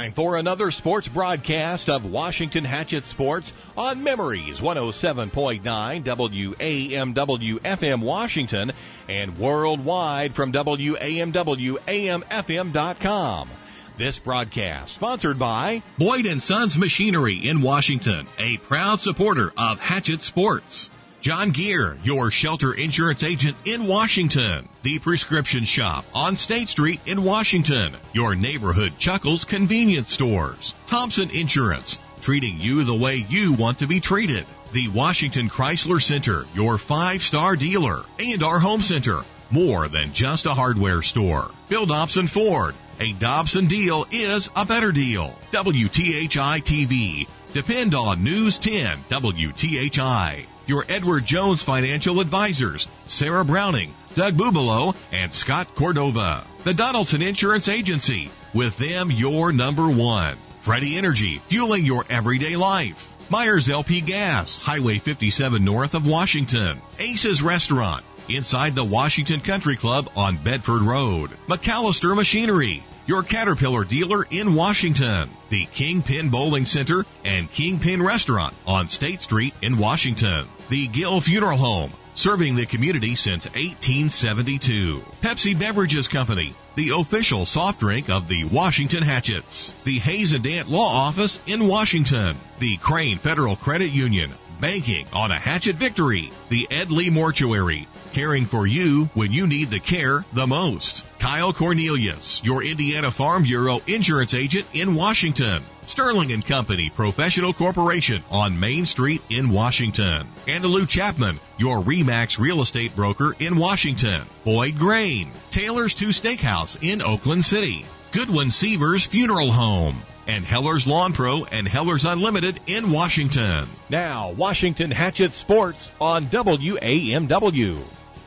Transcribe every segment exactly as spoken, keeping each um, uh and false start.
Time for another sports broadcast of Washington Hatchet Sports on Memories one oh seven point nine W A M W F M Washington and worldwide from W A M W A M F M dot com. This broadcast sponsored by Boyd and Sons Machinery in Washington, a proud supporter of Hatchet Sports. John Gear, your shelter insurance agent in Washington. The Prescription Shop on State Street in Washington. Your neighborhood Chuckles convenience stores. Thompson Insurance, treating you the way you want to be treated. The Washington Chrysler Center, your five-star dealer. And our home center, more than just a hardware store. Bill Dobson Ford, a Dobson deal is a better deal. W T H I T V, depend on News ten W T H I. Your Edward Jones Financial Advisors, Sarah Browning, Doug Bubalo, and Scott Cordova. The Donaldson Insurance Agency, with them your number one. Freddie Energy, fueling your everyday life. Myers L P Gas, Highway fifty-seven north of Washington. Ace's Restaurant, inside the Washington Country Club on Bedford Road. McAllister Machinery, your Caterpillar dealer in Washington. The Kingpin Bowling Center and Kingpin Restaurant on State Street in Washington. The Gill Funeral Home, serving the community since eighteen seventy-two. Pepsi Beverages Company, the official soft drink of the Washington Hatchets. The Hayes and Dant Law Office in Washington. The Crane Federal Credit Union, banking on a Hatchet victory. The Ed Lee Mortuary, caring for you when you need the care the most. Kyle Cornelius, your Indiana Farm Bureau insurance agent in Washington. Sterling and Company Professional Corporation on Main Street in Washington. Andalou Chapman, your RE/MAX real estate broker in Washington. Boyd Grain, Taylor's Two Steakhouse in Oakland City. Goodwin Seavers Funeral Home. And Heller's Lawn Pro and Heller's Unlimited in Washington. Now, Washington Hatchet Sports on W A M W.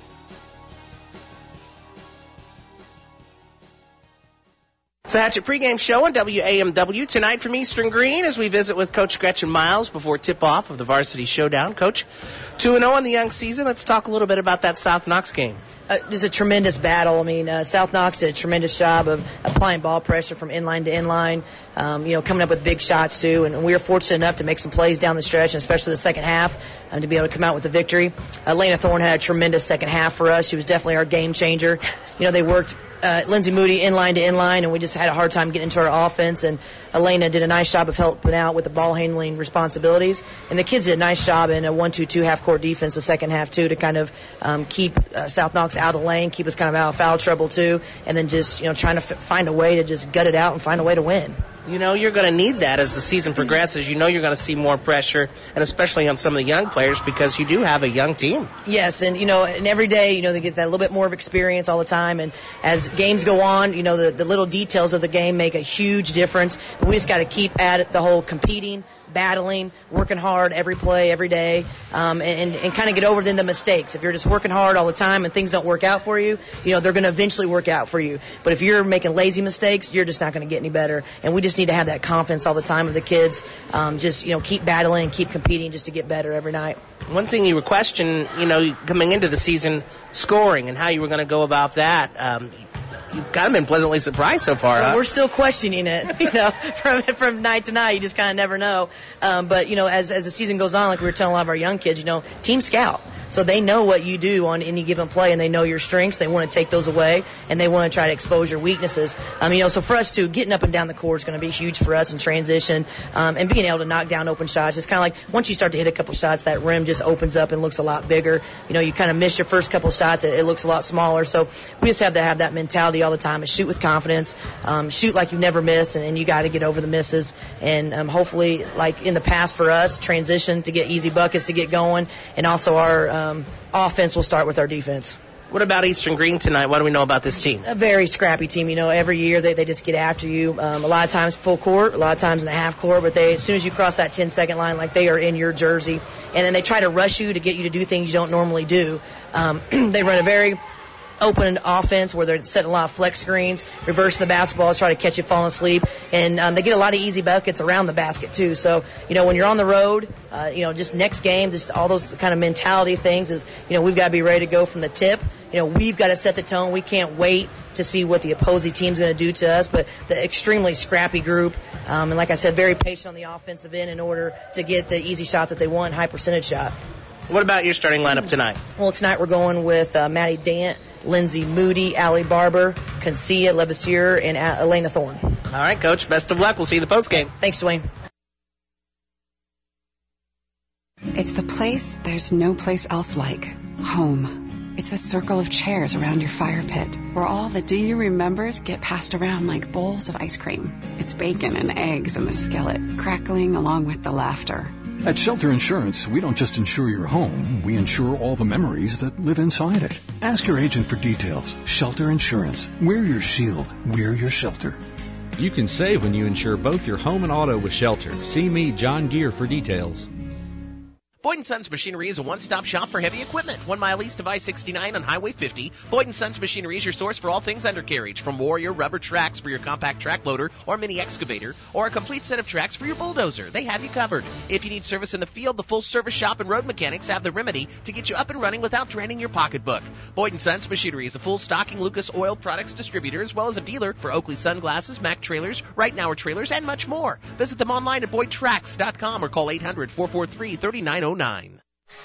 It's the Hatchet pregame show on W A M W tonight from Eastern Green as we visit with Coach Gretchen Miles before tip-off of the Varsity Showdown. Coach, two and oh in the young season. Let's talk a little bit about that South Knox game. Uh, it was a tremendous battle. I mean, uh, South Knox did a tremendous job of applying ball pressure from inline to inline, um, you know, coming up with big shots, too. And, and we were fortunate enough to make some plays down the stretch, and especially the second half, um, to be able to come out with the victory. Uh, Lena Thorne had a tremendous second half for us. She was definitely our game changer. You know, they worked uh, Lindsey Moody inline to inline, and we just had a hard time getting into our offense. And Elena did a nice job of helping out with the ball handling responsibilities. And the kids did a nice job in a one two two half-court defense the second half, too, to kind of um, keep uh, South Knox out of lane, keep us kind of out of foul trouble, too, and then just, you know, trying to f- find a way to just gut it out and find a way to win. You know, you're going to need that as the season progresses. You know you're going to see more pressure, and especially on some of the young players because you do have a young team. Yes, and, you know, and every day, you know, they get that little bit more of experience all the time. And as games go on, you know, the, the little details of the game make a huge difference. We just got to keep at it, the whole competing, battling, working hard every play, every day, um, and, and kind of get over then the mistakes. If you're just working hard all the time and things don't work out for you, you know, they're going to eventually work out for you. But if you're making lazy mistakes, you're just not going to get any better. And we just need to have that confidence all the time of the kids. Um, just, you know, keep battling and keep competing just to get better every night. One thing you were questioning, you know, coming into the season, scoring and how you were going to go about that. Um, You've kind of been pleasantly surprised so far, well, huh? We're still questioning it, you know, from from night to night. You just kind of never know. Um, but, you know, as as the season goes on, like we were telling a lot of our young kids, you know, team scout. So they know what you do on any given play, and they know your strengths. They want to take those away, and they want to try to expose your weaknesses. Um, you know, so for us, too, getting up and down the court is going to be huge for us in transition, um, and being able to knock down open shots. It's kind of like once you start to hit a couple shots, that rim just opens up and looks a lot bigger. You know, you kind of miss your first couple shots, it, it looks a lot smaller. So we just have to have that mentality all the time and shoot with confidence, um, shoot like you've never missed, and, and you got to get over the misses. And um, hopefully, like in the past for us, transition to get easy buckets to get going, and also our um, offense will start with our defense. What about Eastern Green tonight? What do we know about this team? A very scrappy team. You know, every year they, they just get after you. Um, a lot of times full court, a lot of times in the half court, but they, as soon as you cross that ten-second line, like they are in your jersey. And then they try to rush you to get you to do things you don't normally do. Um, they run a very open offense where they're setting a lot of flex screens, reversing the basketball, try to catch you falling asleep, and um, they get a lot of easy buckets around the basket too. So, you know, when you're on the road, uh, you know, just next game, just all those kind of mentality things is, you know, we've got to be ready to go from the tip. You know, we've got to set the tone. We can't wait to see what the opposing team's going to do to us, but the extremely scrappy group, um, and like I said, very patient on the offensive end in order to get the easy shot that they want, high percentage shot. What about your starting lineup tonight? Well, tonight we're going with uh, Maddie Dant, Lindsay Moody, Allie Barber, Consia Levasseur, and uh, Elena Thorne. All right, Coach. Best of luck. We'll see you in the postgame. Thanks, Dwayne. It's the place there's no place else like. Home. It's the circle of chairs around your fire pit, where all the do you remembers get passed around like bowls of ice cream. It's bacon and eggs in the skillet, crackling along with the laughter. At Shelter Insurance, we don't just insure your home, we insure all the memories that live inside it. Ask your agent for details. Shelter Insurance. We're your shield. We're your shelter. You can save when you insure both your home and auto with Shelter. See me, John Gear, for details. Boyd and Sons Machinery is a one-stop shop for heavy equipment. One mile east of I sixty-nine on Highway fifty, Boyd and Sons Machinery is your source for all things undercarriage, from Warrior rubber tracks for your compact track loader or mini excavator, or a complete set of tracks for your bulldozer. They have you covered. If you need service in the field, the full service shop and road mechanics have the remedy to get you up and running without draining your pocketbook. Boyd and Sons Machinery is a full stocking Lucas Oil Products distributor, as well as a dealer for Oakley Sunglasses, Mack Trailers, Right Now Trailers, and much more. Visit them online at boyd tracks dot com or call eight hundred, four four three, three nine zero nine.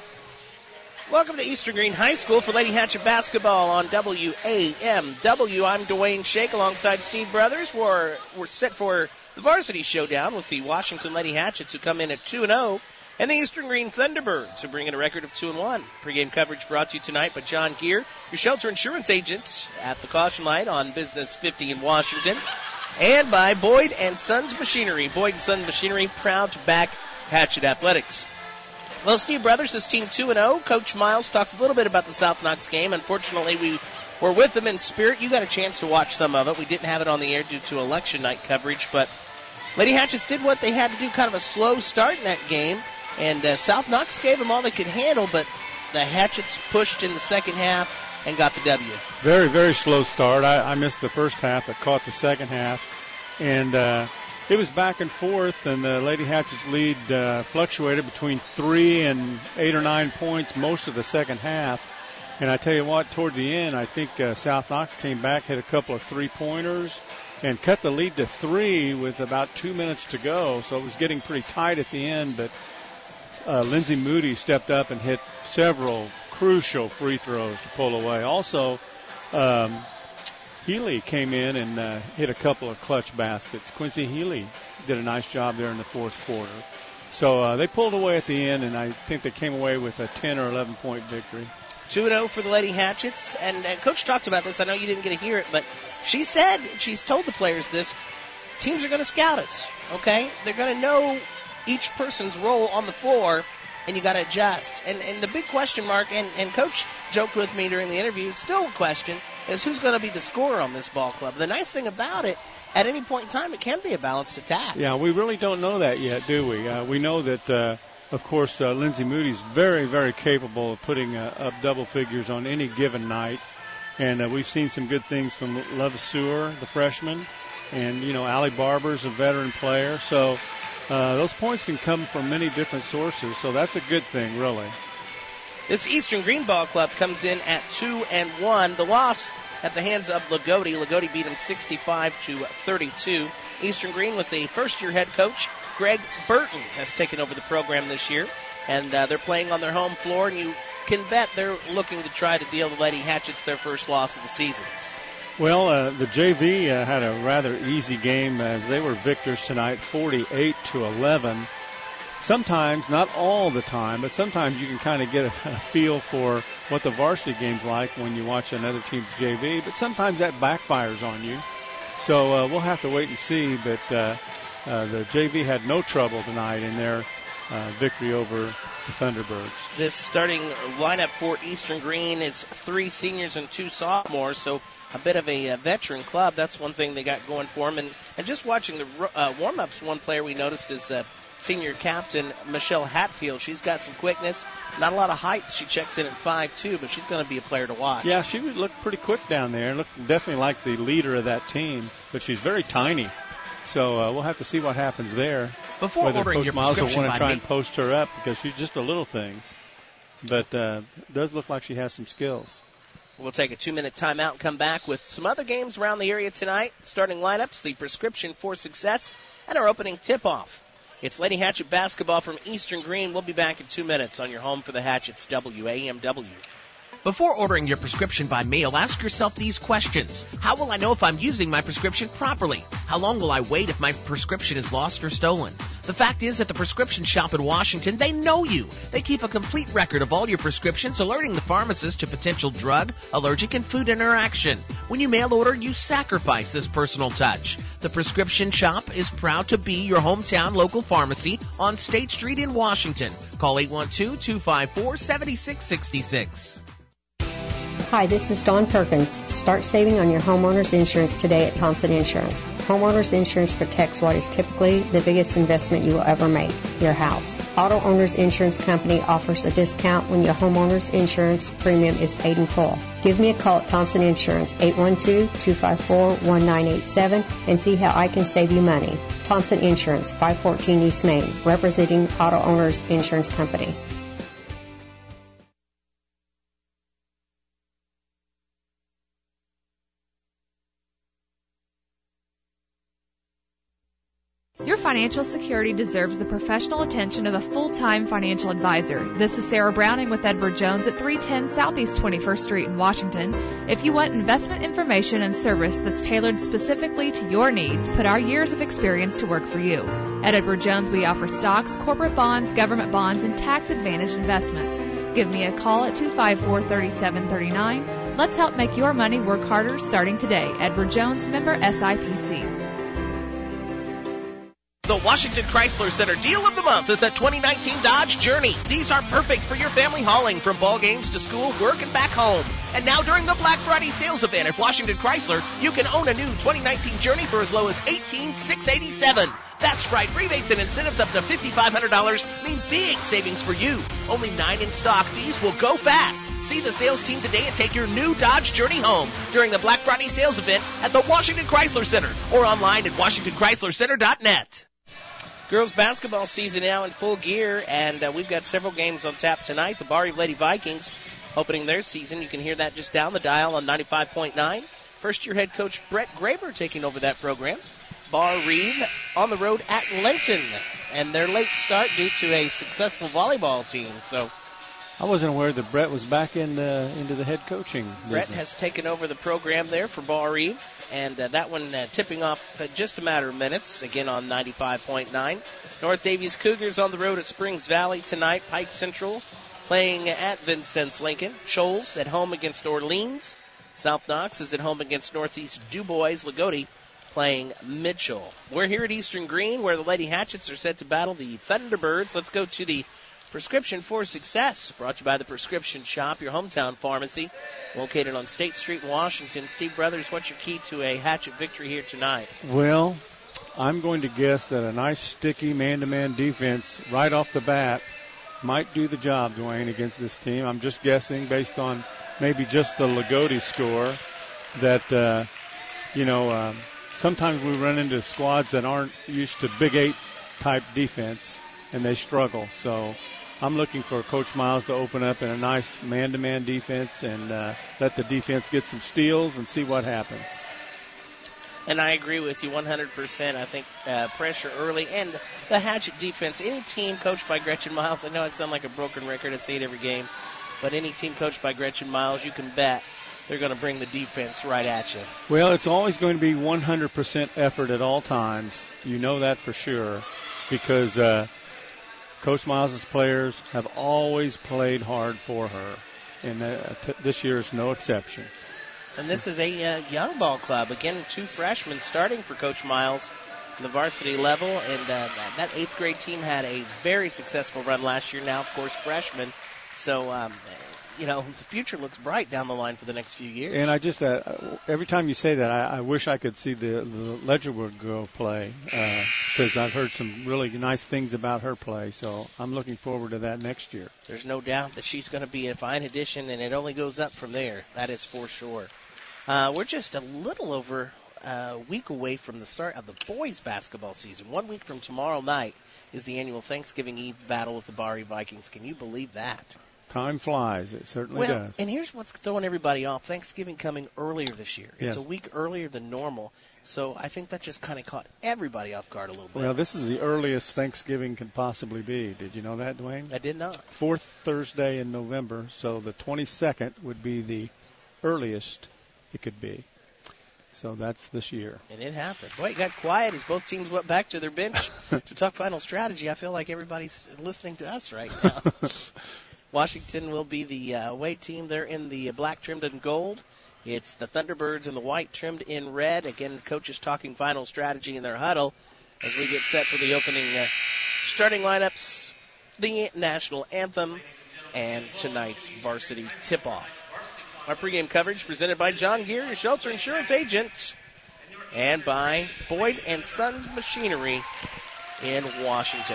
Welcome to Eastern Green High School for Lady Hatchet basketball on W A M W. I'm Dwayne Shake alongside Steve Brothers. We're, we're set for the varsity showdown with the Washington Lady Hatchets, who come in at two and oh, and the Eastern Green Thunderbirds, who bring in a record of two and one. Pre-game coverage brought to you tonight by John Gear, your Shelter Insurance agent at the Caution Light on Business fifty in Washington, and by Boyd and Sons Machinery. Boyd and Sons Machinery, proud to back Hatchet Athletics. Well, Steve Brothers, this team two and oh. Coach Miles talked a little bit about the South Knox game. Unfortunately, we were with them in spirit. You got a chance to watch some of it. We didn't have it on the air due to election night coverage, but Lady Hatchets did what they had to do, kind of a slow start in that game, and uh, South Knox gave them all they could handle, but the Hatchets pushed in the second half and got the W. Very, very slow start. I, I missed the first half, but caught the second half, and uh, it was back and forth, and the Lady Hatchets lead uh, fluctuated between three and eight or nine points most of the second half. And I tell you what, toward the end, I think uh, South Knox came back, hit a couple of three-pointers, and cut the lead to three with about two minutes to go. So it was getting pretty tight at the end, but uh, Lindsay Moody stepped up and hit several crucial free throws to pull away. Also, um, Healy came in and uh, hit a couple of clutch baskets. Quincy Healy did a nice job there in the fourth quarter. So uh, they pulled away at the end, and I think they came away with a ten or eleven point victory. two and oh for the Lady Hatchets. And uh, Coach talked about this. I know you didn't get to hear it, but she said, she's told the players this, teams are going to scout us, okay? They're going to know each person's role on the floor, and you got to adjust. And and the big question mark, and, and Coach joked with me during the interview, still a question, is who's going to be the scorer on this ball club. The nice thing about it, at any point in time, it can be a balanced attack. Yeah, we really don't know that yet, do we? Uh, we know that, uh, of course, uh, Lindsay Moody's very, very capable of putting uh, up double figures on any given night. And uh, we've seen some good things from Levasseur, the freshman, and, you know, Allie Barber's a veteran player. So uh, those points can come from many different sources, so that's a good thing, really. This Eastern Green Ball Club comes in at two and one. The loss at the hands of Lagodi. Lagodi beat them sixty-five to thirty-two. Eastern Green with the first-year head coach, Greg Burton, has taken over the program this year. And uh, they're playing on their home floor, and you can bet they're looking to try to deal the Lady Hatchets their first loss of the season. Well, uh, the J V uh, had a rather easy game as they were victors tonight, forty-eight to eleven. Sometimes, not all the time, but sometimes you can kind of get a, a feel for what the varsity game's like when you watch another team's J V, but sometimes that backfires on you. So uh, we'll have to wait and see, but uh, uh, the J V had no trouble tonight in their uh, victory over the Thunderbirds. This starting lineup for Eastern Green is three seniors and two sophomores, so a bit of a, a veteran club. That's one thing they got going for them. And, and just watching the uh, warm-ups, one player we noticed is uh, senior captain Michelle Hatfield. She's got some quickness, not a lot of height. She checks in at five two, but she's going to be a player to watch. Yeah, she would look pretty quick down there. Look definitely like the leader of that team, but she's very tiny. So uh, we'll have to see what happens there. Before Whether ordering Coach your Miles will prescription want to by try me- and post her up because she's just a little thing. But uh, it does look like she has some skills. We'll take a two-minute timeout and come back with some other games around the area tonight. Starting lineups, the prescription for success, and our opening tip-off. It's Lady Hatchet basketball from Eastern Green. We'll be back in two minutes on your home for the Hatchets, W A M W. Before ordering your prescription by mail, ask yourself these questions. How will I know if I'm using my prescription properly? How long will I wait if my prescription is lost or stolen? The fact is, at the prescription shop in Washington, they know you. They keep a complete record of all your prescriptions, alerting the pharmacist to potential drug, allergic, and food interaction. When you mail order, you sacrifice this personal touch. The prescription shop is proud to be your hometown local pharmacy on State Street in Washington. Call eight one two, two five four, seven six six six. Hi, this is Dawn Perkins. Start saving on your homeowner's insurance today at Thompson Insurance. Homeowner's insurance protects what is typically the biggest investment you will ever make, your house. Auto Owners Insurance Company offers a discount when your homeowner's insurance premium is paid in full. Give me a call at Thompson Insurance, eight one two, two five four, one nine eight seven, and see how I can save you money. Thompson Insurance, five fourteen East Main, representing Auto Owners Insurance Company. Your financial security deserves the professional attention of a full-time financial advisor. This is Sarah Browning with Edward Jones at three ten Southeast twenty-first Street in Washington. If you want investment information and service that's tailored specifically to your needs, put our years of experience to work for you. At Edward Jones, we offer stocks, corporate bonds, government bonds, and tax-advantaged investments. Give me a call at two five four, three seven three nine. Let's help make your money work harder starting today. Edward Jones, member S I P C. The Washington Chrysler Center Deal of the Month is at twenty nineteen Dodge Journey. These are perfect for your family hauling from ball games to school, work, and back home. And now during the Black Friday sales event at Washington Chrysler, you can own a new twenty nineteen Journey for as low as eighteen thousand six hundred eighty-seven dollars. That's right, rebates and incentives up to five thousand five hundred dollars mean big savings for you. Only nine in stock. These will go fast. See the sales team today and take your new Dodge Journey home during the Black Friday sales event at the Washington Chrysler Center or online at washington chrysler center dot net. Girls basketball season now in full gear, and uh, we've got several games on tap tonight. The Bar Eve Lady Vikings opening their season. You can hear that just down the dial on ninety-five point nine. First-year head coach Brett Graber taking over that program. Bar Reeve on the road at Linton, and their late start due to a successful volleyball team. So I wasn't aware that Brett was back in the, into the head coaching business. Brett has taken over the program there for Bar Eve, and uh, that one uh, tipping off uh, just a matter of minutes, again on ninety-five point nine. North Davies Cougars on the road at Springs Valley tonight. Pike Central playing at Vincennes Lincoln. Shoals at home against Orleans. South Knox is at home against Northeast DuBois. Lagodi playing Mitchell. We're here at Eastern Green where the Lady Hatchets are set to battle the Thunderbirds. Let's go to the Prescription for Success, brought to you by the Prescription Shop, your hometown pharmacy, located on State Street in Washington. Steve Brothers, what's your key to a Hatchet victory here tonight? Well, I'm going to guess that a nice, sticky man-to-man defense right off the bat might do the job, Dwayne, against this team. I'm just guessing based on maybe just the Lagodi score that, uh, you know, uh, sometimes we run into squads that aren't used to Big Eight type defense, and they struggle. So I'm looking for Coach Miles to open up in a nice man-to-man defense and uh, let the defense get some steals and see what happens. And I agree with you one hundred percent. I think uh, pressure early and the Hatchet defense, any team coached by Gretchen Miles, I know I sound like a broken record, I say it every game, but any team coached by Gretchen Miles, you can bet they're going to bring the defense right at you. Well, it's always going to be one hundred percent effort at all times. You know that for sure because uh, Coach Miles' players have always played hard for her, and uh, t- this year is no exception. And this is a uh, young ball club. Again, two freshmen starting for Coach Miles. the varsity level, and uh, that eighth grade team had a very successful run last year. Now, of course, freshmen. So, um, you know, the future looks bright down the line for the next few years. And I just, uh, every time you say that, I, I wish I could see the, the Ledgerwood girl play, because uh, I've heard some really nice things about her play. So I'm looking forward to that next year. There's no doubt that she's going to be a fine addition, and it only goes up from there. That is for sure. Uh, we're just a little over a week away from the start of the boys' basketball season. One week from tomorrow night is the annual Thanksgiving Eve battle with the Barry Vikings. Can you believe that? Time flies. It certainly well, does. And here's what's throwing everybody off. Thanksgiving coming earlier this year. It's Yes. a week earlier than normal. So I think that just kind of caught everybody off guard a little bit. Well, this is the earliest Thanksgiving could possibly be. Did you know that, Dwayne? I did not. Fourth Thursday in November, so the twenty-second would be the earliest it could be. So that's this year. And it happened. Boy, it got quiet as both teams went back to their bench to talk final strategy. I feel like everybody's listening to us right now. Washington will be the uh, away team. They're in the black trimmed in gold. It's the Thunderbirds in the white trimmed in red. Again, coaches talking final strategy in their huddle as we get set for the opening uh, starting lineups, the national anthem, and tonight's varsity tip-off. Our pregame coverage presented by John Gear, your shelter insurance agent, and by Boyd and Sons Machinery in Washington.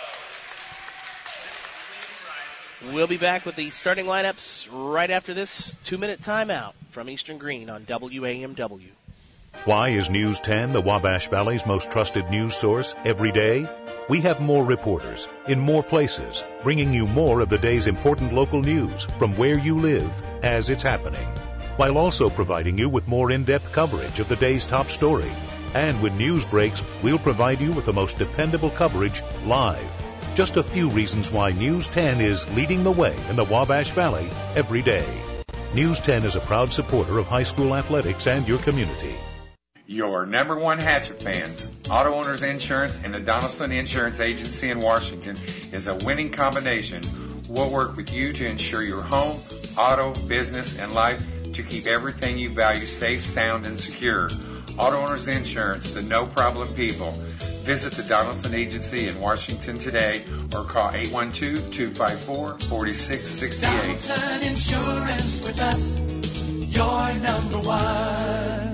We'll be back with the starting lineups right after this two-minute timeout from Eastern Green on W A M W. Why is News ten the Wabash Valley's most trusted news source every day? We have more reporters in more places, bringing you more of the day's important local news from where you live as it's happening, while also providing you with more in-depth coverage of the day's top story. And when news breaks, we'll provide you with the most dependable coverage live. Just a few reasons why News ten is leading the way in the Wabash Valley every day. News ten is a proud supporter of high school athletics and your community. Your number one Hatchet fans. Auto Owners Insurance and the Donaldson Insurance Agency in Washington is a winning combination. We'll work with you to ensure your home, auto, business, and life to keep everything you value safe, sound, and secure. Auto Owners Insurance, the no-problem people. Visit the Donaldson Agency in Washington today or call eight one two, two five four, four six six eight. Donaldson Insurance with us, your number one.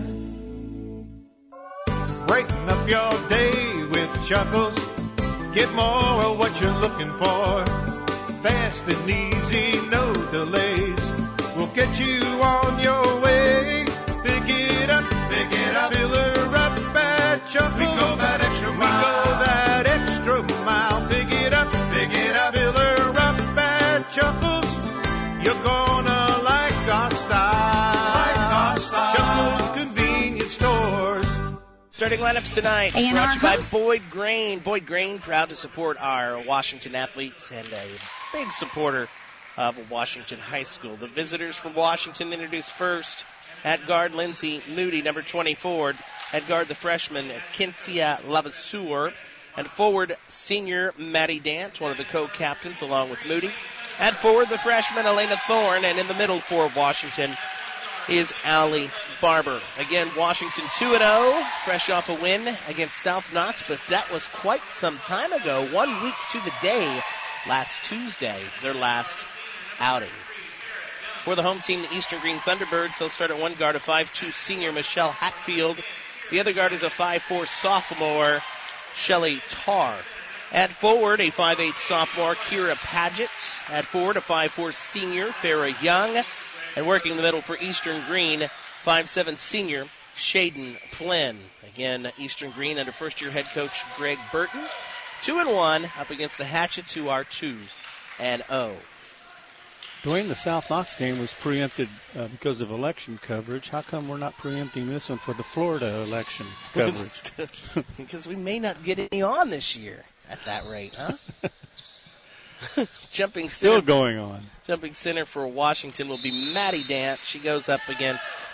Breaking up your day with Chuckles. Get more of what you're looking for. Fast and easy, no delays. We'll get you on your way. Pick it up, pick it up, fill her up at Chuckles. We go that extra mile. We go that extra mile. Pick it up, pick it up, fill her up at Chuckles. You're gonna like our style. Like our style. Chuckles Convenience Stores. Starting lineups tonight A and R brought to you by host. Boyd Grain. Boyd Grain, proud to support our Washington athletes and a big supporter of Washington High School. The visitors from Washington introduced first at guard Lindsay Moody, number twenty-four. At guard the freshman Kinsia Lavaseur. And forward senior Maddie Dance, one of the co-captains along with Moody. At forward the freshman Elena Thorne. And in the middle for Washington is Allie Barber. Again, Washington two and oh, fresh off a win against South Knox, but that was quite some time ago, one week to the day, last Tuesday, their last outing. For the home team, the Eastern Green Thunderbirds, they'll start at one guard, a five two senior Michelle Hatfield. The other guard is a five four sophomore, Shelley Tarr. At forward, a five eight sophomore, Kira Paget. At forward, a five four senior, Farrah Young. And working in the middle for Eastern Green, five seven senior, Shaden Flynn. Again, Eastern Green under first-year head coach Greg Burton. Two and one up against the Hatchets, who are two and oh. Dwayne, the South Knox game was preempted uh, because of election coverage. How come we're not preempting this one for the Florida election coverage? Because we may not get any on this year at that rate, huh? Jumping center, Still going on. Jumping center for Washington will be Maddie Dant. She goes up against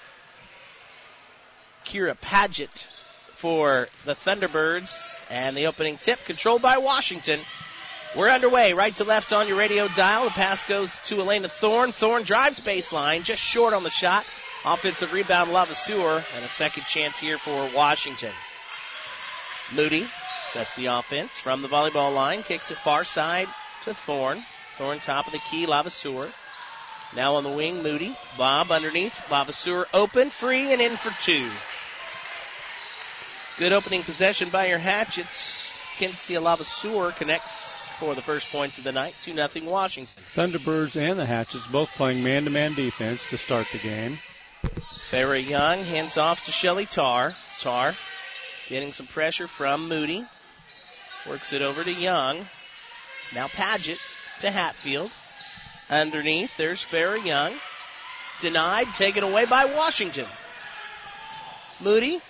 Kira Paget for the Thunderbirds. And the opening tip controlled by Washington. We're underway, right to left on your radio dial. The pass goes to Elena Thorne. Thorne drives baseline, just short on the shot. Offensive rebound, Lavaseur, and a second chance here for Washington. Moody sets the offense from the volleyball line, kicks it far side to Thorne. Thorne top of the key, Lavaseur. Now on the wing, Moody. Bob underneath, Lavaseur open, free, and in for two. Good opening possession by your Hatchets. Kinsia Lavaseur connects for the first points of the night, two nothing Washington. Thunderbirds and the Hatchets both playing man-to-man defense to start the game. Farrah Young hands off to Shelly Tarr. Tarr getting some pressure from Moody. Works it over to Young. Now Paget to Hatfield. Underneath, there's Farrah Young. Denied, taken away by Washington. Moody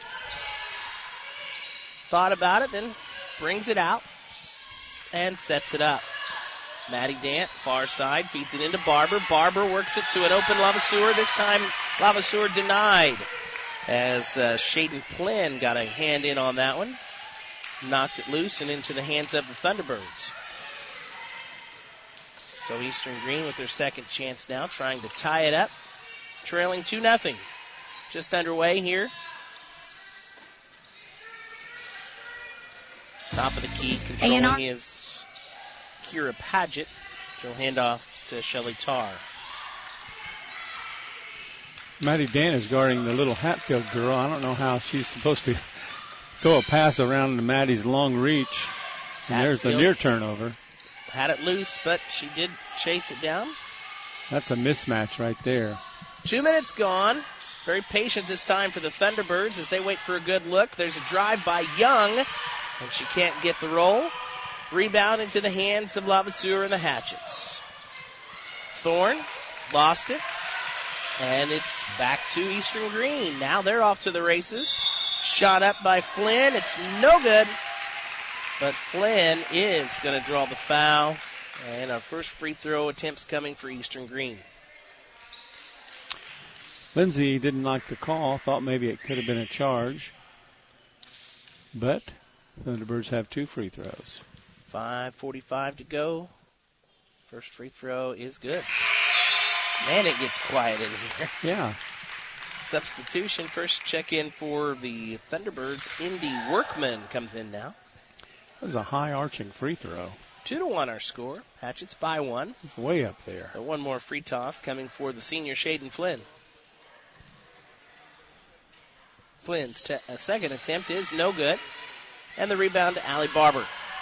thought about it, then brings it out and sets it up. Maddie Dant, far side, feeds it into Barber. Barber works it to an open Lavaseur. This time, Lavaseur denied as uh, Shaden Flynn got a hand in on that one. Knocked it loose and into the hands of the Thunderbirds. So Eastern Green with their second chance now, trying to tie it up. Trailing two nothing. Just underway here. Top of the key, controlling is Kira Paget. She'll hand off to Shelly Tarr. Maddie Dan is guarding the little Hatfield girl. I don't know how she's supposed to throw a pass around to Maddie's long reach. And Hatfield there's a near turnover. had it loose, but she did chase it down. That's a mismatch right there. Two minutes gone. Very patient this time for the Thunderbirds as they wait for a good look. There's a drive by Young, and she can't get the roll. Rebound into the hands of Lavaseur and the Hatchets. Thorne lost it, and it's back to Eastern Green. Now they're off to the races. Shot up by Flynn. It's no good, but Flynn is going to draw the foul, and our first free throw attempts coming for Eastern Green. Lindsay didn't like the call, thought maybe it could have been a charge. But Thunderbirds have two free throws. five forty-five to go. First free throw is good. Man, it gets quiet in here. Yeah. Substitution. First check in for the Thunderbirds. Indy Workman comes in now. That was a high arching free throw. Two to one our score. Hatchets by one. It's way up there. But one more free toss coming for the senior Shaden Flynn. Flynn's te- uh, second attempt is no good. And the rebound to Allie Barber.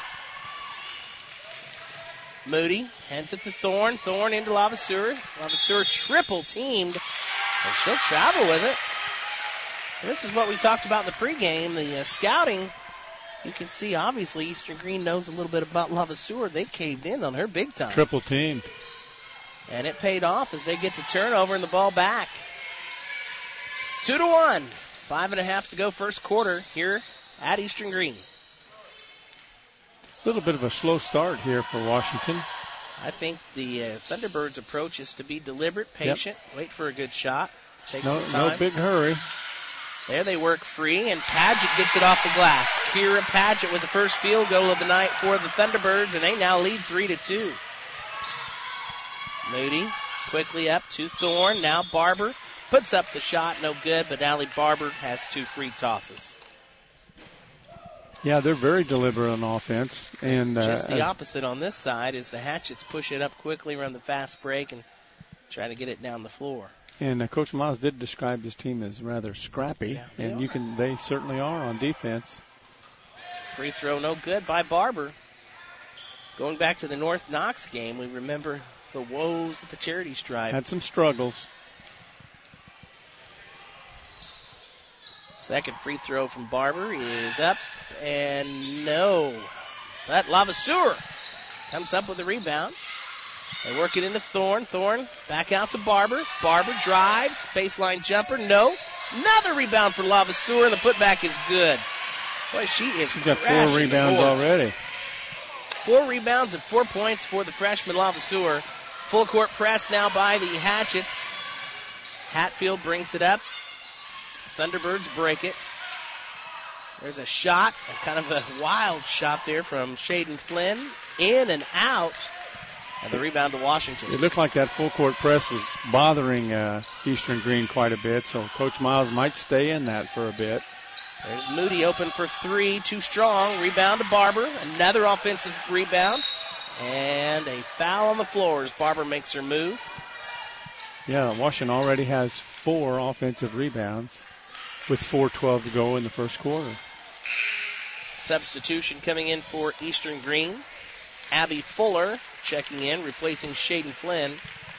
Moody hands it to Thorne. Thorne into Lavaseur. Lavaseur triple teamed. And she'll travel with it. And this is what we talked about in the pregame. The uh, scouting. You can see, obviously, Eastern Green knows a little bit about Lavaseur. They caved in on her big time. Triple teamed. And it paid off as they get the turnover and the ball back. Two to one. Five and a half to go first quarter here at Eastern Green. A little bit of a slow start here for Washington. I think the uh, Thunderbirds' approach is to be deliberate, patient, yep. Wait for a good shot, take no, some time. No big hurry. There they work free, and Paget gets it off the glass. Kira Paget with the first field goal of the night for the Thunderbirds, and they now lead three to two. Moody quickly up to Thorne. Now Barber puts up the shot, no good, but Allie Barber has two free tosses. Yeah, they're very deliberate on offense. And uh, just the opposite on this side is the Hatchets push it up quickly, run the fast break, and try to get it down the floor. And uh, Coach Miles did describe this team as rather scrappy, yeah, and are. you can they certainly are on defense. Free throw no good by Barber. Going back to the North Knox game, we remember the woes at the Charity Stripe. Had some struggles. Second free throw from Barber is up, and no. But Lavaseur comes up with a rebound. They work it into Thorne. Thorne back out to Barber. Barber drives. Baseline jumper. No. Another rebound for Lavaseur. The putback is good. Boy, she is She's got four rebounds already. Four rebounds and four points for the freshman Lavaseur. Full court press now by the Hatchets. Hatfield brings it up. Thunderbirds break it. There's a shot, a kind of a wild shot there from Shaden Flynn. In and out. And the rebound to Washington. It looked like that full court press was bothering uh, Eastern Green quite a bit, so Coach Miles might stay in that for a bit. There's Moody open for three, too strong. Rebound to Barber. Another offensive rebound. And a foul on the floor as Barber makes her move. Yeah, Washington already has four offensive rebounds with four twelve to go in the first quarter. Substitution coming in for Eastern Green. Abby Fuller checking in, replacing Shaden Flynn.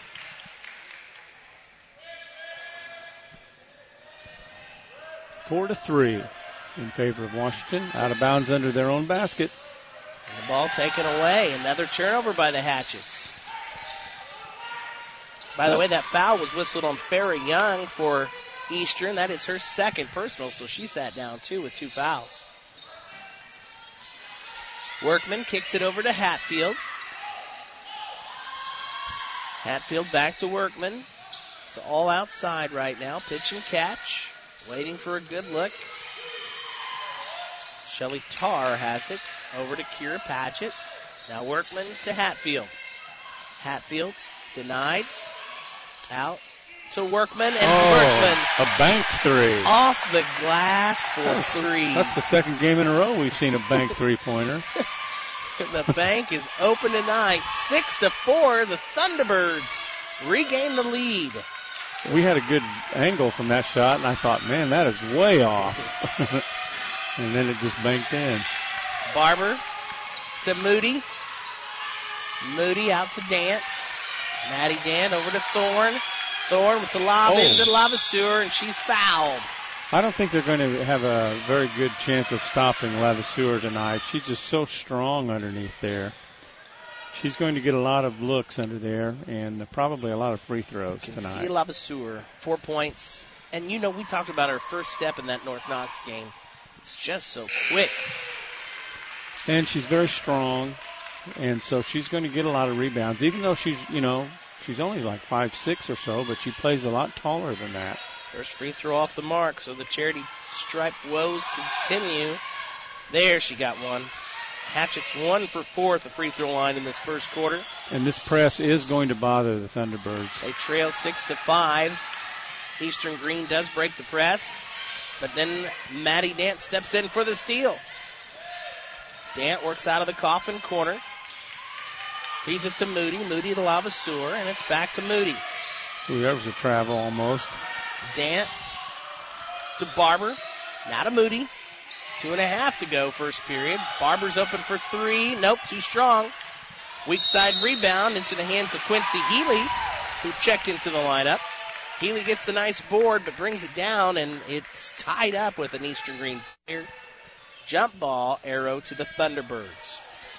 Four to three in favor of Washington. Out of bounds under their own basket. And the ball taken away. Another turnover by the Hatchets. By the way, that foul was whistled on Farrah Young for Eastern. That is her second personal, so she sat down too with two fouls. Workman kicks it over to Hatfield. Hatfield back to Workman. It's all outside right now. Pitch and catch. Waiting for a good look. Shelly Tarr has it. Over to Kira Patchett. Now Workman to Hatfield. Hatfield denied. Out to Workman, and oh, Workman. A bank three. Off the glass for that's, three. That's the second game in a row we've seen a bank three-pointer. The bank is open tonight. Six to four. The Thunderbirds regain the lead. We had a good angle from that shot, and I thought, man, that is way off. And then it just banked in. Barber to Moody. Moody out to Dance. Maddie Dant over to Thorne. Thorne with the lob oh. into the Lavaseur, and she's fouled. I don't think they're going to have a very good chance of stopping Lavaseur tonight. She's just so strong underneath there. She's going to get a lot of looks under there and probably a lot of free throws you can tonight. See Lavaseur, four points. And, you know, we talked about her first step in that North Knox game. It's just so quick. And she's very strong, and so she's going to get a lot of rebounds, even though she's, you know, she's only like five six or so, but she plays a lot taller than that. First free throw off the mark, so the charity stripe woes continue. There, she got one. Hatchett's one for four at the free throw line in this first quarter. And this press is going to bother the Thunderbirds. They trail six to five. Eastern Green does break the press, but then Maddie Dant steps in for the steal. Dant works out of the coffin corner. Feeds it to Moody. Moody to Lavaseur, and it's back to Moody. Ooh, that was a travel almost. Dant to Barber. Now to Moody. Two and a half to go first period. Barber's open for three. Nope, too strong. Weak side rebound into the hands of Quincy Healy, who checked into the lineup. Healy gets the nice board, but brings it down, and it's tied up with an Eastern Green player. Jump ball arrow to the Thunderbirds.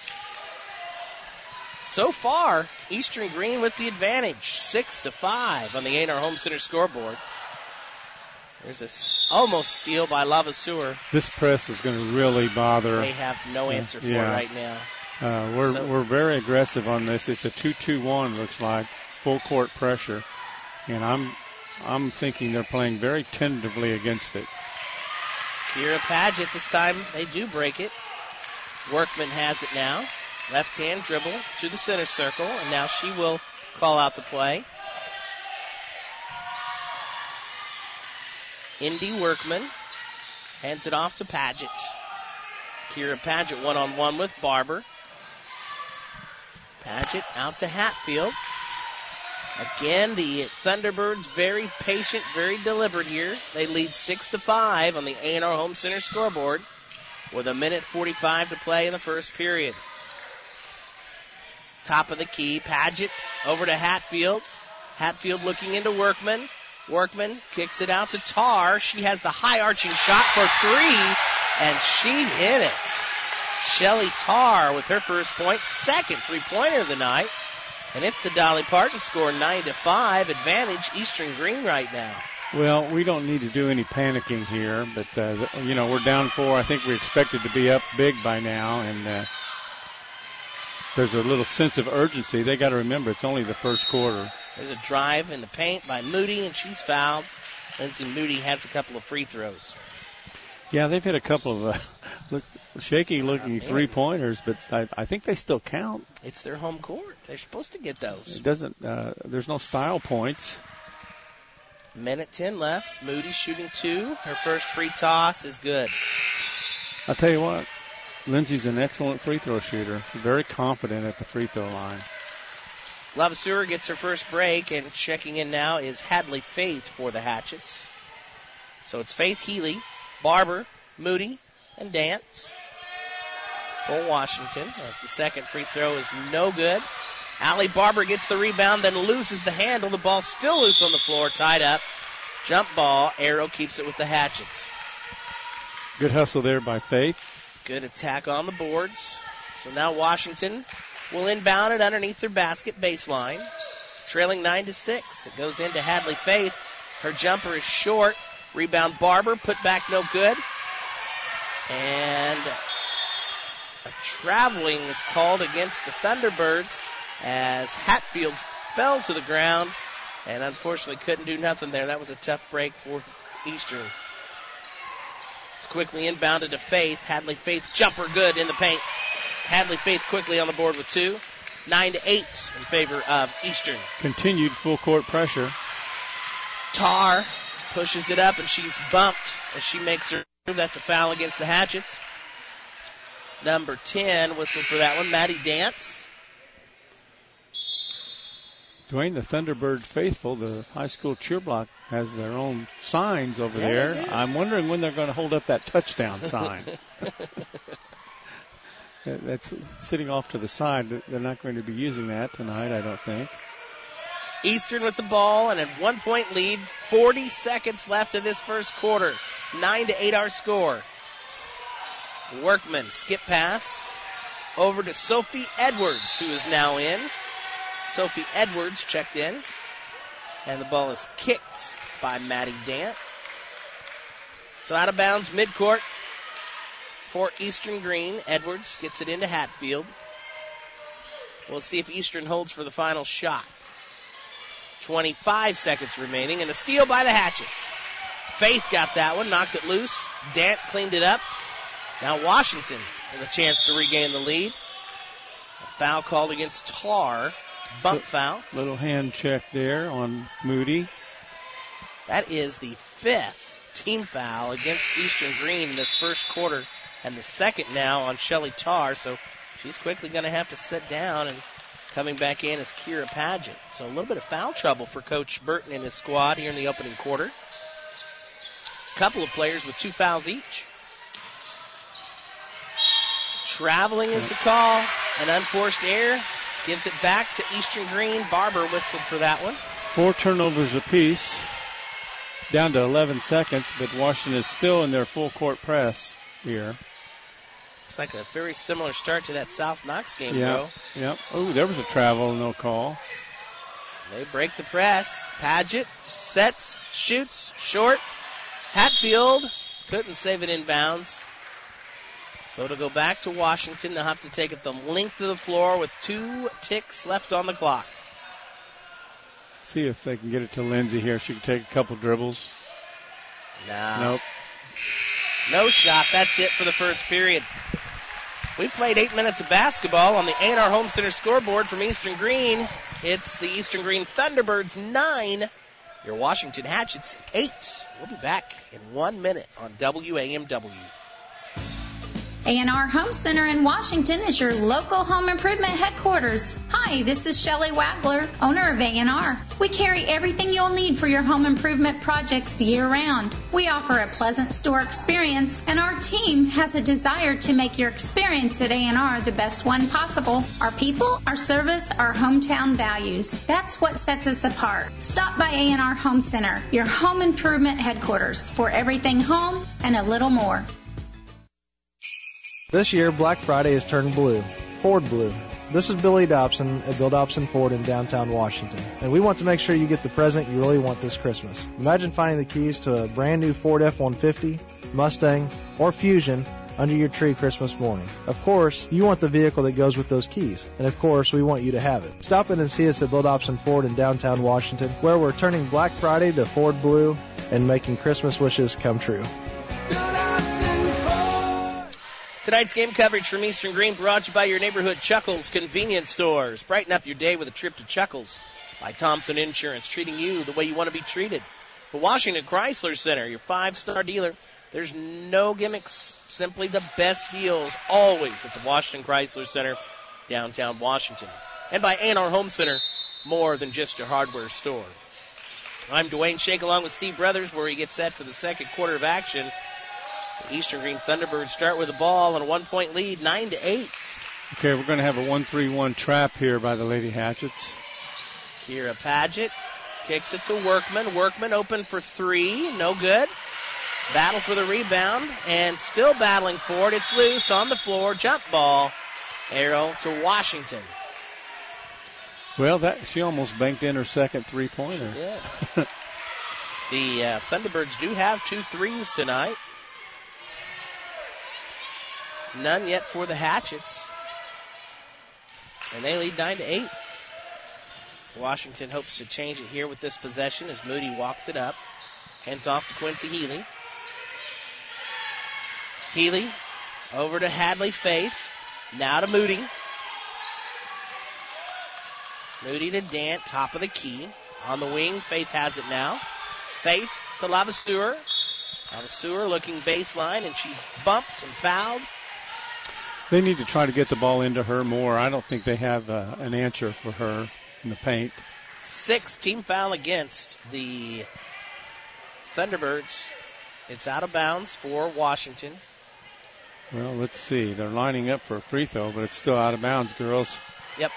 So far, Eastern Green with the advantage, six to five on the A and R Home Center scoreboard. There's a almost steal by Lavaseur. This press is going to really bother. They have no answer for yeah. it right now. Uh, we're so, we're very aggressive on this. It's a two two one, looks like, full court pressure, and I'm I'm thinking they're playing very tentatively against it. Kira Padgett, this time they do break it. Workman has it now. Left hand dribble to the center circle, and now she will call out the play. Indy Workman hands it off to Padgett. Kira Padgett one-on-one with Barber. Padgett out to Hatfield. Again, the Thunderbirds very patient, very deliberate here. They lead six to five on the A and R Home Center scoreboard with a minute forty-five to play in the first period. Top of the key, Padgett over to Hatfield. Hatfield looking into Workman. Workman kicks it out to Tarr. She has the high arching shot for three, and she hit it. Shelly Tarr with her first point, second three-pointer of the night. And it's the Dolly Parton score, nine to five, advantage Eastern Green right now. Well, we don't need to do any panicking here, but, uh, you know, we're down four. I think we expected to be up big by now, and uh, there's a little sense of urgency. They got to remember it's only the first quarter. There's a drive in the paint by Moody, and she's fouled. Lindsay Moody has a couple of free throws. Yeah, they've hit a couple of uh, look, shaky-looking three-pointers, but I, I think they still count. It's their home court. They're supposed to get those. It doesn't. Uh, there's no style points. Minute ten left. Moody shooting two. Her first free toss is good. I'll tell you what, Lindsay's an excellent free throw shooter. She's very confident at the free throw line. Lavaseur gets her first break, and checking in now is Hadley Faith for the Hatchets. So it's Faith Healy, Barber, Moody, and Dance for Washington, as the second free throw is no good. Allie Barber gets the rebound, then loses the handle. The ball still loose on the floor, tied up. Jump ball. Arrow keeps it with the Hatchets. Good hustle there by Faith. Good attack on the boards. So now Washington will inbound it underneath their basket baseline, trailing nine to six. It goes into Hadley Faith. Her jumper is short. Rebound Barber, put back no good. And a traveling is called against the Thunderbirds as Hatfield fell to the ground and unfortunately couldn't do nothing there. That was a tough break for Eastern. It's quickly inbounded to Faith. Hadley Faith jumper good in the paint. Hadley Faith quickly on the board with two. Nine to eight in favor of Eastern. Continued full court pressure. Tar pushes it up and she's bumped as she makes her move. That's a foul against the Hatchets. Number ten whistled for that one, Maddie Dance. Dwayne, the Thunderbird faithful, the high school cheer block has their own signs over Yeah, there. they do. I'm wondering when they're going to hold up that touchdown sign. That's sitting off to the side. They're not going to be using that tonight, I don't think. Eastern with the ball and a one-point lead. forty seconds left of this first quarter. Nine to eight our score. Workman, skip pass over to Sophie Edwards, who is now in. Sophie Edwards checked in. And the ball is kicked by Maddie Dant. So out of bounds, midcourt for Eastern Green. Edwards gets it into Hatfield. We'll see if Eastern holds for the final shot. twenty-five seconds remaining, and a steal by the Hatchets. Faith got that one, knocked it loose. Dant cleaned it up. Now Washington with a chance to regain the lead. A foul called against Tar. Bump foul. Little hand check there on Moody. That is the fifth team foul against Eastern Green in this first quarter, and the second now on Shelly Tar, so she's quickly going to have to sit down, and coming back in is Kira Padgett. So a little bit of foul trouble for Coach Burton and his squad here in the opening quarter. A couple of players with two fouls each. Traveling is the call. An unforced error gives it back to Eastern Green. Barber whistled for that one. Four turnovers apiece. Down to eleven seconds, but Washington is still in their full court press here. Looks like a very similar start to that South Knox game, Yeah. though. Yep. Oh, there was a travel, no call. They break the press. Padgett sets, shoots, short. Hatfield couldn't save it inbounds. So it'll go back to Washington. They'll have to take it the length of the floor with two ticks left on the clock. See if they can get it to Lindsay here. She can take a couple dribbles. Nah. Nope. No shot. That's it for the first period. We played eight minutes of basketball on the A and R Home Center scoreboard from Eastern Green. It's the Eastern Green Thunderbirds nine. Your Washington Hatchets eight. We'll be back in one minute on W A M W. A and R Home Center in Washington is your local home improvement headquarters. Hi, this is Shelley Wagler, owner of A and R. We carry everything you'll need for your home improvement projects year-round. We offer a pleasant store experience, and our team has a desire to make your experience at A and R the best one possible. Our people, our service, our hometown values. That's what sets us apart. Stop by A and R Home Center, your home improvement headquarters, for everything home and a little more. This year, Black Friday has turned blue. Ford blue. This is Billy Dobson at Bill Dobson Ford in downtown Washington, and we want to make sure you get the present you really want this Christmas. Imagine finding the keys to a brand new Ford F one fifty, Mustang, or Fusion under your tree Christmas morning. Of course, you want the vehicle that goes with those keys, and of course, we want you to have it. Stop in and see us at Bill Dobson Ford in downtown Washington, where we're turning Black Friday to Ford blue and making Christmas wishes come true. Tonight's game coverage from Eastern Green brought to you by your neighborhood Chuckles convenience stores. Brighten up your day with a trip to Chuckles by Thompson Insurance, treating you the way you want to be treated. The Washington Chrysler Center, your five-star dealer. There's no gimmicks, simply the best deals always at the Washington Chrysler Center, downtown Washington. And by A and R Home Center, more than just your hardware store. I'm Dwayne Shake along with Steve Brothers, where he gets set for the second quarter of action. The Eastern Green Thunderbirds start with the ball and a one-point lead, nine to eight. Okay, we're going to have a one three one trap here by the Lady Hatchets. Kira Paget kicks it to Workman. Workman open for three, no good. Battle for the rebound, and still battling for it. It's loose on the floor, jump ball, arrow to Washington. Well, that she almost banked in her second three-pointer. Yeah. The uh, Thunderbirds do have two threes tonight. None yet for the Hatchets. And they lead nine to eight. Washington hopes to change it here with this possession as Moody walks it up. Hands off to Quincy Healy. Healy over to Hadley Faith. Now to Moody. Moody to Dant, top of the key. On the wing, Faith has it now. Faith to Lavaseur. Lavaseur looking baseline, and she's bumped and fouled. They need to try to get the ball into her more. I don't think they have uh, an answer for her in the paint. Sixth team foul against the Thunderbirds. It's out of bounds for Washington. Well, let's see. They're lining up for a free throw, but it's still out of bounds, girls. Yep.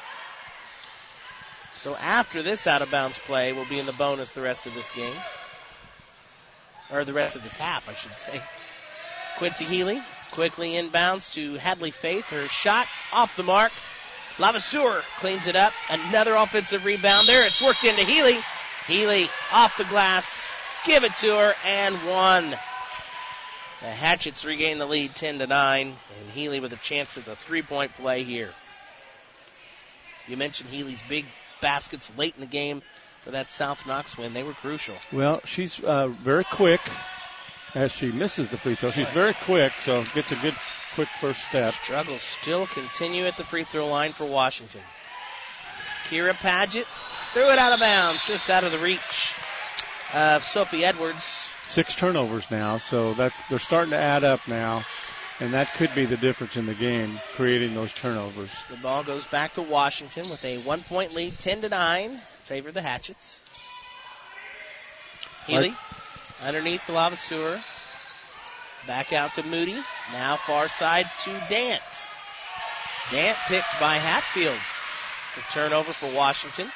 So after this out of bounds play, we'll be in the bonus the rest of this game. Or the rest of this half, I should say. Quincy Healy quickly inbounds to Hadley Faith. Her shot off the mark. Lavaseur cleans it up. Another offensive rebound there. It's worked into Healy. Healy off the glass. Give it to her and one. The Hatchets regain the lead ten to nine. And Healy with a chance at the three-point play here. You mentioned Healy's big baskets late in the game for that South Knox win. They were crucial. Well, she's uh, very quick as she misses the free throw. She's very quick, so gets a good quick first step. Struggles still continue at the free throw line for Washington. Kira Paget threw it out of bounds, just out of the reach of Sophie Edwards. Six turnovers now, so that's they're starting to add up now, and that could be the difference in the game, creating those turnovers. The ball goes back to Washington with a one-point lead, ten to nine, favor the Hatchets. Healy Right. underneath the Lavaseur. Back out to Moody. Now far side to Dant. Dant picked by Hatfield. It's a turnover for Washington.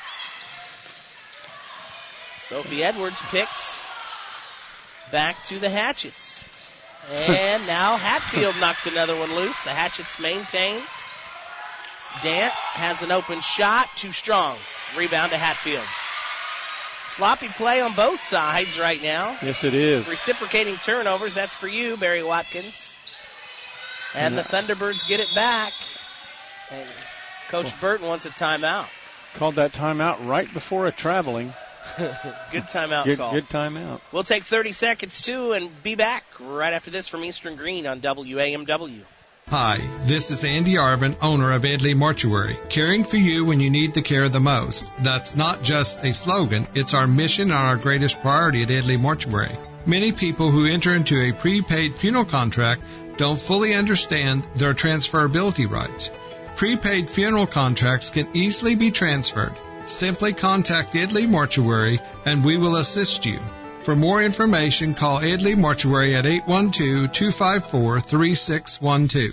Sophie Edwards picks back to the Hatchets. And now Hatfield knocks another one loose. The Hatchets maintain. Dant has an open shot. Too strong. Rebound to Hatfield. Sloppy play on both sides right now. Yes, it is. Reciprocating turnovers. That's for you, Barry Watkins. And the Thunderbirds get it back. And Coach well, Burton wants a timeout. Called that timeout right before a traveling. Good timeout good, call. Good timeout. We'll take thirty seconds, too, and be back right after this from Eastern Green on W A M W. Hi, this is Andy Arvin, owner of Edley Mortuary, caring for you when you need the care the most. That's not just a slogan, it's our mission and our greatest priority at Edley Mortuary. Many people who enter into a prepaid funeral contract don't fully understand their transferability rights. Prepaid funeral contracts can easily be transferred. Simply contact Edley Mortuary and we will assist you. For more information, call Edley Mortuary at eight one two, two five four, three six one two.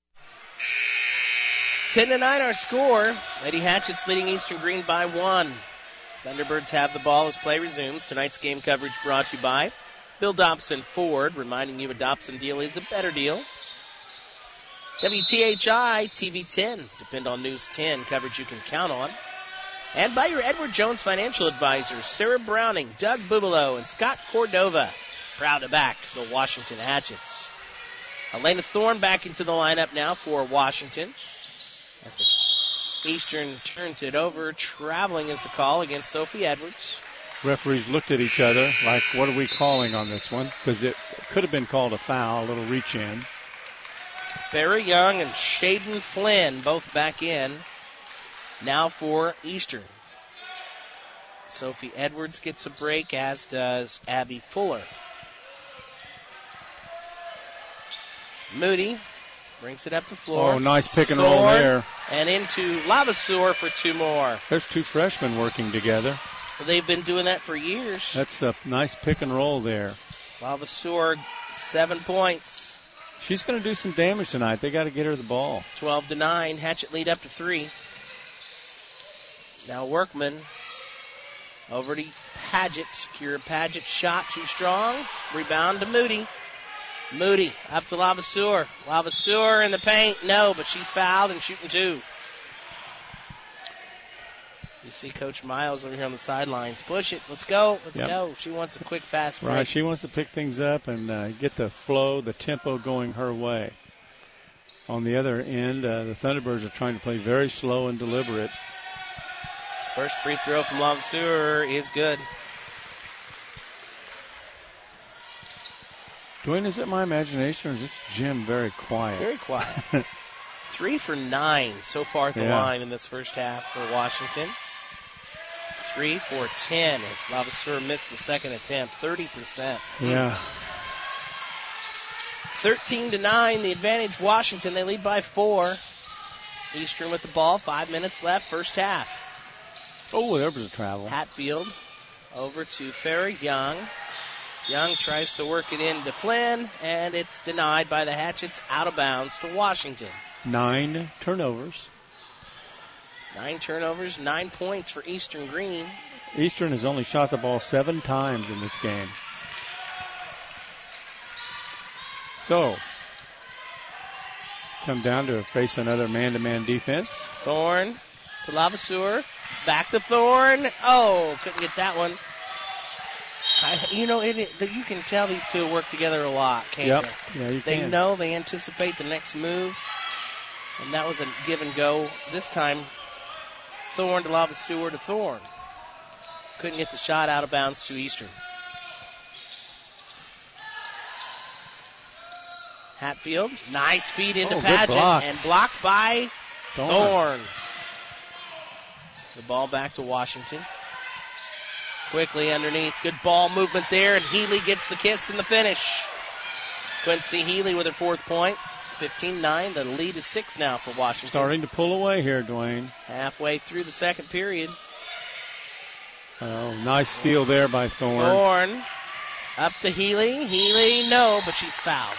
ten to nine our score. Lady Hatchets leading Eastern Green by one. Thunderbirds have the ball as play resumes. Tonight's game coverage brought to you by Bill Dobson Ford, reminding you a Dobson deal is a better deal. W T H I T V ten. Depend on News ten, coverage you can count on. And by your Edward Jones financial advisors, Sarah Browning, Doug Bubalo, and Scott Cordova. Proud to back the Washington Hatchets. Elena Thorne back into the lineup now for Washington. As the Eastern turns it over, traveling is the call against Sophie Edwards. Referees looked at each other like, what are we calling on this one? Because it could have been called a foul, a little reach in. Barry Young and Shaden Flynn both back in. Now for Eastern. Sophie Edwards gets a break, as does Abby Fuller. Moody brings it up the floor. Oh, nice pick and roll Thorne, there. And into Lavaseur for two more. There's two freshmen working together. Well, they've been doing that for years. That's a nice pick and roll there. Lavaseur, seven points. She's going to do some damage tonight. They got to get her the ball. twelve to nine. Hatchet lead up to three. Now Workman over to Paget. Kira Paget shot too strong. Rebound to Moody. Moody up to Lavaseur. Lavaseur in the paint. No, but she's fouled and shooting two. You see Coach Miles over here on the sidelines. Push it. Let's go. Let's Yep. go. She wants a quick, fast break. Right, she wants to pick things up and uh, get the flow, the tempo going her way. On the other end, uh, the Thunderbirds are trying to play very slow and deliberate. First free throw from Lavaseur is good. Dwayne, is it my imagination or is this gym very quiet? Very quiet. Three for nine so far at the Yeah. line in this first half for Washington. Three for ten as Lavaseur missed the second attempt. thirty percent. Yeah. thirteen to nine, the advantage Washington. They lead by four. Eastern with the ball. Five minutes left, first half. Oh, there was a travel. Hatfield over to Farrah Young. Young tries to work it into Flynn, and it's denied by the Hatchets, out of bounds to Washington. Nine turnovers. Nine turnovers, nine points for Eastern Green. Eastern has only shot the ball seven times in this game. So, come down to face another man-to-man defense. Thorne to Lavaseur. Back to Thorne. Oh, couldn't get that one. I, you know, it, it, you can tell these two work together a lot, can't Yep. you? Yeah, you They can. know, they anticipate the next move. And that was a give and go. This time, Thorne to Lavaseur to Thorne. Couldn't get the shot out of bounds to Eastern. Hatfield, nice feed into Oh, good Paget block. and blocked by Thorne. Thorne. The ball back to Washington. Quickly underneath. Good ball movement there, and Healy gets the kiss in the finish. Quincy Healy with her fourth point. fifteen nine. The lead is six now for Washington. Starting to pull away here, Dwayne. Halfway through the second period. Oh, nice steal there by Thorne. Thorne up to Healy. Healy, no, but she's fouled.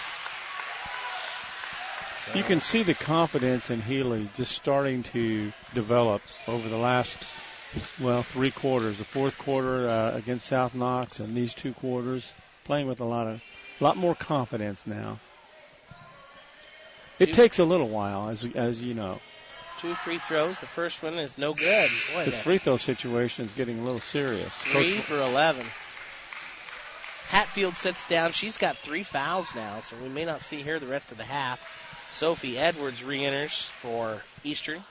So, You can see the confidence in Healy just starting to develop over the last, well, three quarters. The fourth quarter uh, against South Knox and these two quarters, playing with a lot of, lot more confidence now. It Two- takes a little while, as as you know. two free throws. The first one is no good. Boy, This that- free throw situation is getting a little serious. Three Coach- for eleven. Hatfield sits down. She's got three fouls now, so we may not see her the rest of the half. Sophie Edwards re-enters for Eastern.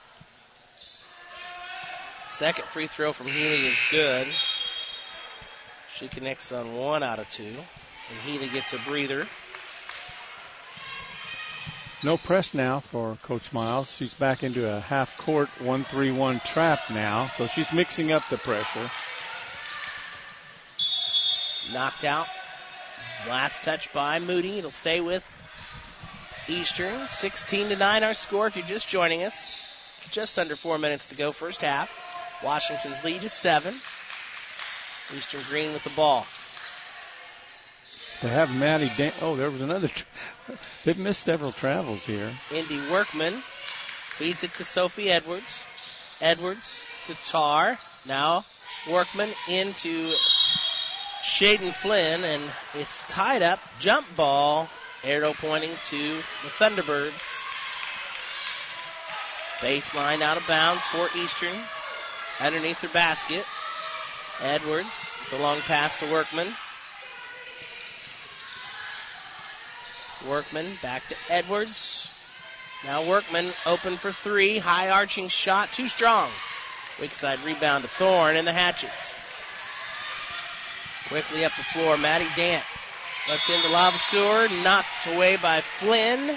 Second free throw from Healy is good. She connects on one out of two, and Healy gets a breather. No press now for Coach Miles. She's back into a half-court one three one trap now, so she's mixing up the pressure. Knocked out. Last touch by Moody. It'll stay with Eastern. sixteen to nine our score if you're just joining us. Just under four minutes to go first half. Washington's lead is seven. Eastern Green with the ball. To have Maddie Dan- oh, there was another. Tra- They've missed several travels here. Indy Workman feeds it to Sophie Edwards. Edwards to Tar. Now Workman into Shaden Flynn, and it's tied up. Jump ball. Arrow pointing to the Thunderbirds. Baseline out of bounds for Eastern. Underneath her basket. Edwards, the long pass to Workman. Workman back to Edwards. Now Workman open for three. High arching shot, too strong. Weak side rebound to Thorne and the Hatchets. Quickly up the floor, Maddie Dant. Left into Lavaseur, knocked away by Flynn.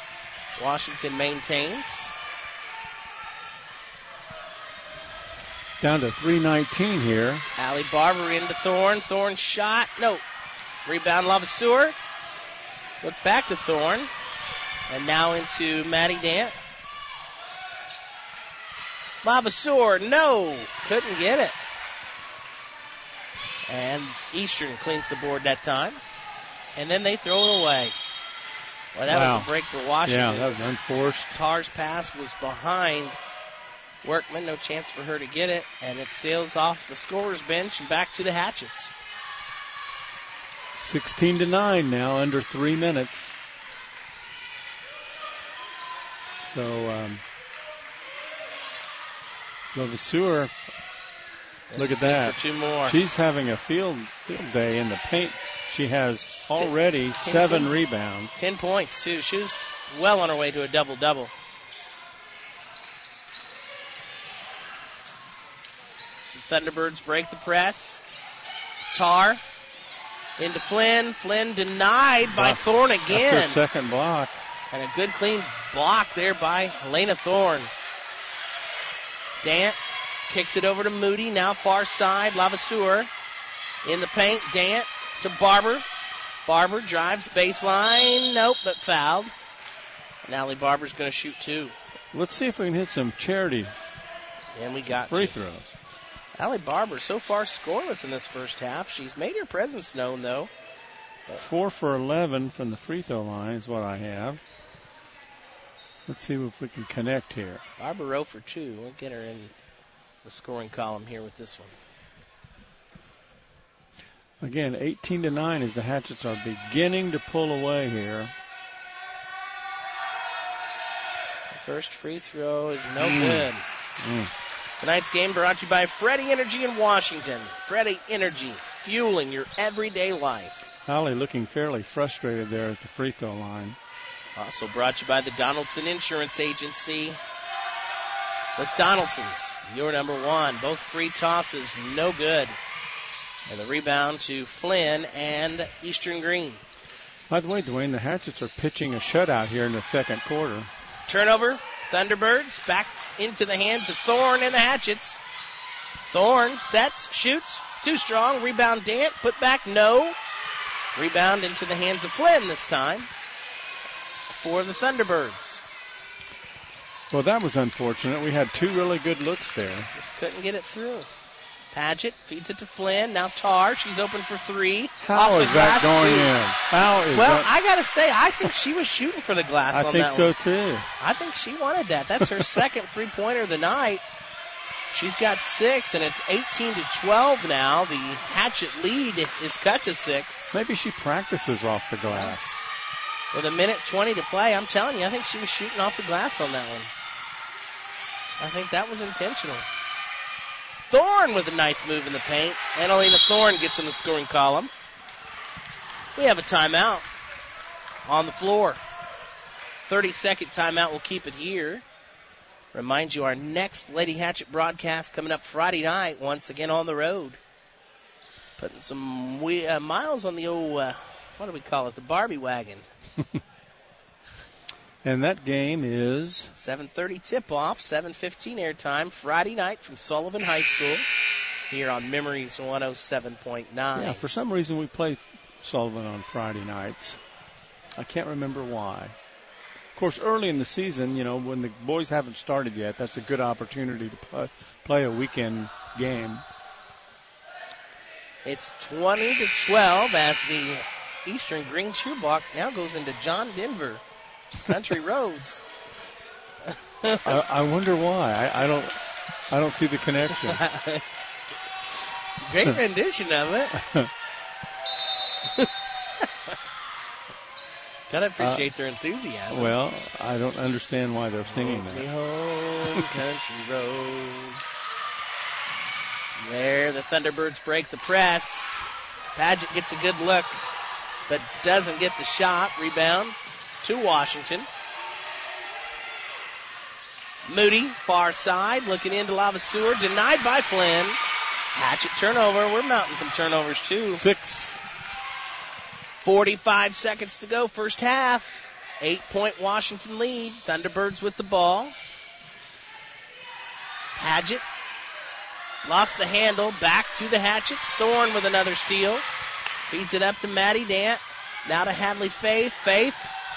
Washington maintains. Down to three nineteen here. Allie Barber into Thorne. Thorne shot. No. Rebound Lavaseur. Look back to Thorne. And now into Maddie Dant. Lavaseur. No. Couldn't get it. And Eastern cleans the board that time. And then they throw it away. Well, that wow. was a break for Washington. Yeah, that was unforced. Tar's pass was behind Workman. No chance for her to get it. And it sails off the scorer's bench and back to the Hatchets. sixteen to nine now, under three minutes. So, um, Lavaseur, look at that. For two more. She's having a field field day in the paint. She has already ten, seven ten, rebounds. Ten points, too. She was well on her way to a double-double. The Thunderbirds break the press. Tar into Flynn. Flynn denied by That's, Thorne again. That's her second block. And a good clean block there by Elena Thorne. Dant kicks it over to Moody. Now far side. Lavaseur in the paint. Dant to Barber. Barber drives baseline. Nope, but fouled. And Allie Barber's going to shoot two. Let's see if we can hit some charity and we got free you. throws. Allie Barber so far scoreless in this first half. She's made her presence known, though. But Four for eleven from the free throw line is what I have. Let's see if we can connect here. Barber zero for two. We'll get her in the scoring column here with this one. Again, eighteen to nine as the Hatchets are beginning to pull away here. The first free throw is no mm. good. Mm. Tonight's game brought to you by Freddie Energy in Washington. Freddie Energy, fueling your everyday life. Holly looking fairly frustrated there at the free throw line. Also brought to you by the Donaldson Insurance Agency. With Donaldson's, your number one. Both free tosses, no good. And the rebound to Flynn and Eastern Green. By the way, Dwayne, the Hatchets are pitching a shutout here in the second quarter. Turnover, Thunderbirds back into the hands of Thorne and the Hatchets. Thorne sets, shoots, too strong. Rebound Dant, put back, no. Rebound into the hands of Flynn this time for the Thunderbirds. Well, that was unfortunate. We had two really good looks there. Just couldn't get it through. Paget feeds it to Flynn. Now Tar, she's open for three. How Off is that going two. in? How is well, that? I got to say, I think she was shooting for the glass I on think that so, one. too. I think she wanted that. That's her second three-pointer of the night. She's got six, and it's eighteen to twelve now. The Hatchet lead is cut to six. Maybe she practices off the glass. With a minute twenty to play, I'm telling you, I think she was shooting off the glass on that one. I think that was intentional. Thorne with a nice move in the paint. Annalena Thorne gets in the scoring column. We have a timeout on the floor. thirty-second timeout. We'll keep it here. Remind you, our next Lady Hatchet broadcast coming up Friday night, once again on the road. Putting some we, uh, miles on the old, uh, what do we call it, the Barbie wagon. And that game is? seven thirty tip-off, seven fifteen airtime, Friday night from Sullivan High School here on Memories one oh seven point nine. Yeah, for some reason we play Sullivan on Friday nights. I can't remember why. Of course, early in the season, you know, when the boys haven't started yet, that's a good opportunity to play, play a weekend game. It's twenty to twelve as the Eastern Green Shoeblock now goes into John Denver Country Roads. I, I wonder why. I, I don't. I don't see the connection. Great rendition of it. Gotta appreciate uh, their enthusiasm. Well, I don't understand why they're singing that. Me home, country roads. There, the Thunderbirds break the press. Paget gets a good look, but doesn't get the shot. Rebound to Washington. Moody, far side, looking into Lavaseur, denied by Flynn. Hatchet turnover. We're mounting some turnovers too. Six. forty-five seconds to go, first half. Eight-point Washington lead. Thunderbirds with the ball. Paget Lost the handle. Back to the Hatchets. Thorne with another steal. Feeds it up to Maddie Dant. Now to Hadley Faith. Faith.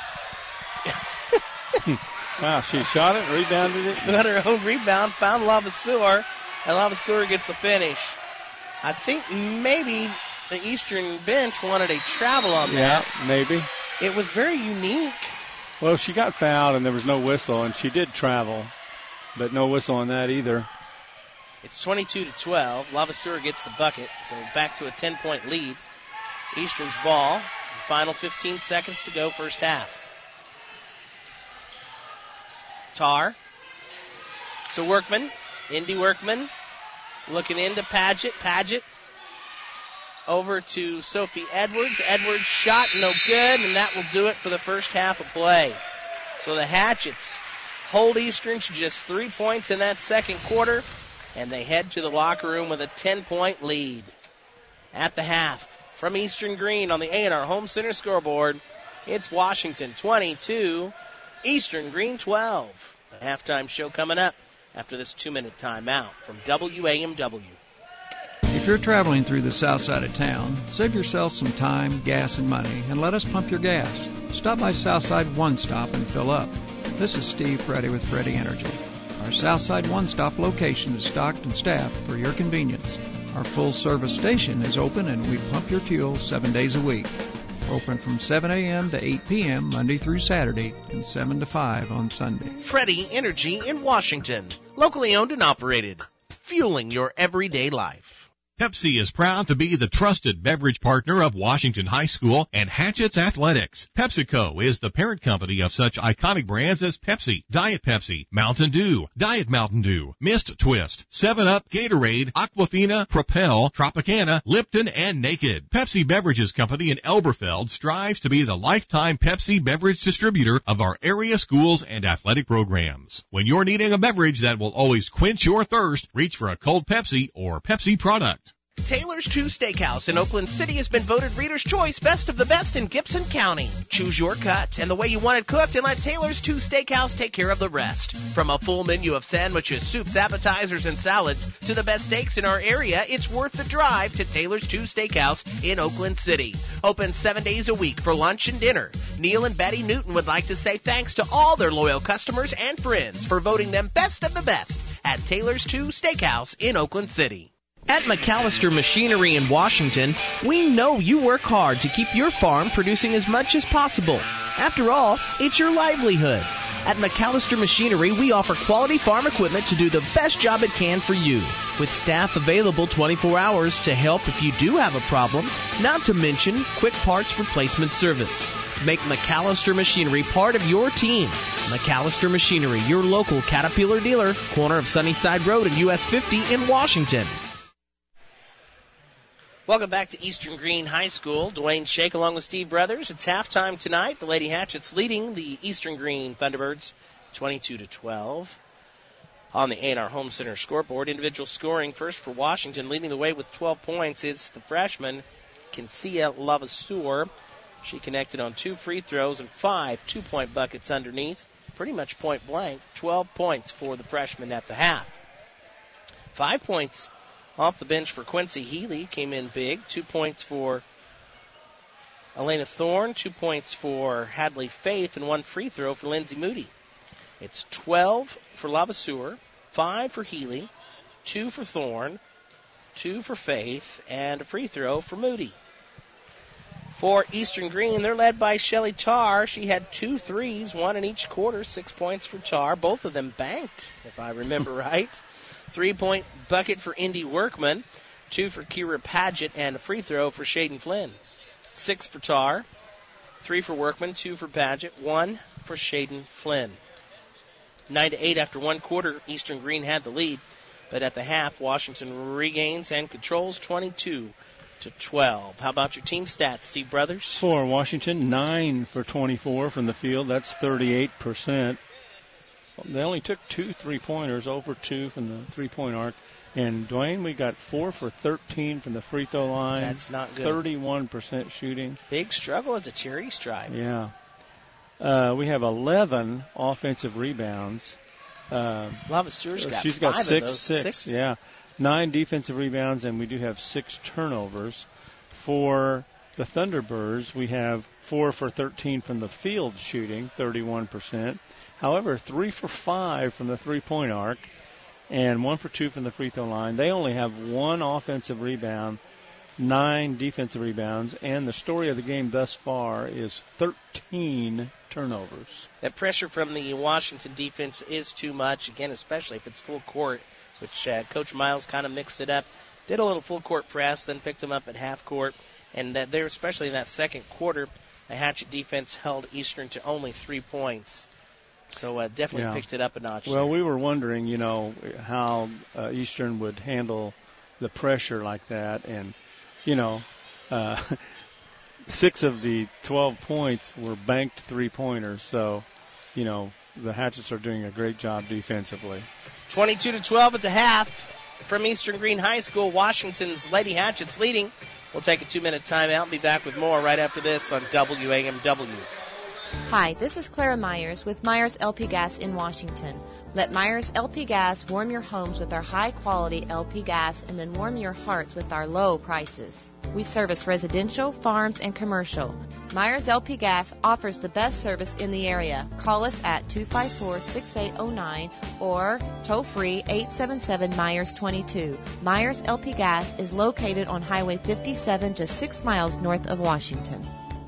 Wow, she shot it, rebounded it. Got her own rebound. Found Lavaseur. And Lavaseur gets the finish. I think maybe the Eastern bench wanted a travel on that. Yeah, maybe. It was very unique. Well, she got fouled and there was no whistle, and she did travel, but no whistle on that either. It's twenty-two to twelve. Lavaseur gets the bucket, so back to a ten-point lead. Eastern's ball. Final fifteen seconds to go, first half. Tar. To Workman. Indy Workman. Looking into Paget. Paget. Over to Sophie Edwards. Edwards shot, no good, and that will do it for the first half of play. So the Hatchets hold Eastern to just three points in that second quarter, and they head to the locker room with a ten-point lead. At the half, from Eastern Green on the A and R Home Center scoreboard, it's Washington twenty-two, Eastern Green twelve. The halftime show coming up after this two-minute timeout from W A M W. If you're traveling through the south side of town, save yourself some time, gas, and money, and let us pump your gas. Stop by Southside One Stop and fill up. This is Steve Freddy with Freddy Energy. Our Southside One Stop location is stocked and staffed for your convenience. Our full-service station is open, and we pump your fuel seven days a week. Open from seven a.m. to eight p.m. Monday through Saturday and seven to five on Sunday. Freddy Energy in Washington. Locally owned and operated. Fueling your everyday life. Pepsi is proud to be the trusted beverage partner of Washington High School and Hatchet's Athletics. PepsiCo is the parent company of such iconic brands as Pepsi, Diet Pepsi, Mountain Dew, Diet Mountain Dew, Mist Twist, seven up, Gatorade, Aquafina, Propel, Tropicana, Lipton, and Naked. Pepsi Beverages Company in Elberfeld strives to be the lifetime Pepsi beverage distributor of our area schools and athletic programs. When you're needing a beverage that will always quench your thirst, reach for a cold Pepsi or Pepsi product. Taylor's two Steakhouse in Oakland City has been voted Reader's Choice Best of the Best in Gibson County. Choose your cut and the way you want it cooked, and let Taylor's two Steakhouse take care of the rest. From a full menu of sandwiches, soups, appetizers, and salads to the best steaks in our area, it's worth the drive to Taylor's two Steakhouse in Oakland City. Open seven days a week for lunch and dinner. Neil and Betty Newton would like to say thanks to all their loyal customers and friends for voting them Best of the Best at Taylor's two Steakhouse in Oakland City. At McAllister Machinery in Washington, we know you work hard to keep your farm producing as much as possible. After all, it's your livelihood. At McAllister Machinery, we offer quality farm equipment to do the best job it can for you, with staff available twenty-four hours to help if you do have a problem, not to mention quick parts replacement service. Make McAllister Machinery part of your team. McAllister Machinery, your local Caterpillar dealer, corner of Sunnyside Road and U S fifty in Washington. Welcome back to Eastern Green High School. Dwayne Shake along with Steve Brothers. It's halftime tonight. The Lady Hatchets leading the Eastern Green Thunderbirds twenty-two to twelve. On the A and R Home Center scoreboard, individual scoring first for Washington, leading the way with twelve points. It's the freshman, Kinsia Lavaseur. She connected on two free throws and five two-point buckets underneath. Pretty much point blank. twelve points for the freshman at the half. Five points off the bench for Quincy Healy, came in big. Two points for Elena Thorne, two points for Hadley Faith, and one free throw for Lindsay Moody. It's twelve for Lavaseur, five for Healy, two for Thorne, two for Faith, and a free throw for Moody. For Eastern Green, they're led by Shelly Tarr. She had two threes, one in each quarter, six points for Tarr. Both of them banked, if I remember right. Three-point bucket for Indy Workman, two for Kira Paget, and a free throw for Shaden Flynn. Six for Tarr, three for Workman, two for Paget, one for Shaden Flynn. Nine to eight after one quarter, Eastern Green had the lead, but at the half, Washington regains and controls twenty-two to twelve. How about your team stats, Steve Brothers? For Washington, nine for twenty-four from the field. That's thirty-eight percent. They only took two three-pointers, over two from the three-point arc. And, Dwayne, we got four for thirteen from the free throw line. That's not good. thirty-one percent shooting. Big struggle at the charity stripe. Yeah. Uh, we have eleven offensive rebounds. Uh, Lavaseur's got she's five got six, of those. six, six. yeah. nine defensive rebounds, and we do have six turnovers. For the Thunderbirds, we have four for thirteen from the field shooting, thirty-one percent. However, three for five from the three-point arc and one for two from the free throw line. They only have one offensive rebound, nine defensive rebounds, and the story of the game thus far is thirteen turnovers. That pressure from the Washington defense is too much, again, especially if it's full court, which uh, Coach Miles kind of mixed it up. Did a little full court press, then picked them up at half court. And that there, especially in that second quarter, the Hatchet defense held Eastern to only three points. So uh, definitely yeah. picked it up a notch. Well, there. we were wondering, you know, how uh, Eastern would handle the pressure like that. And, you know, uh, six of the twelve points were banked three-pointers. So, you know, the Hatchets are doing a great job defensively. twenty-two to twelve at the half from Eastern Green High School. Washington's Lady Hatchets leading. We'll take a two-minute timeout and be back with more right after this on W A M W. Hi, this is Clara Myers with Myers L P Gas in Washington. Let Myers L P Gas warm your homes with our high-quality L P gas and then warm your hearts with our low prices. We service residential, farms, and commercial. Myers L P Gas offers the best service in the area. Call us at two five four, six eight zero nine or toll-free eight seven seven, Myers twenty-two. Myers L P Gas is located on Highway fifty-seven, just six miles north of Washington.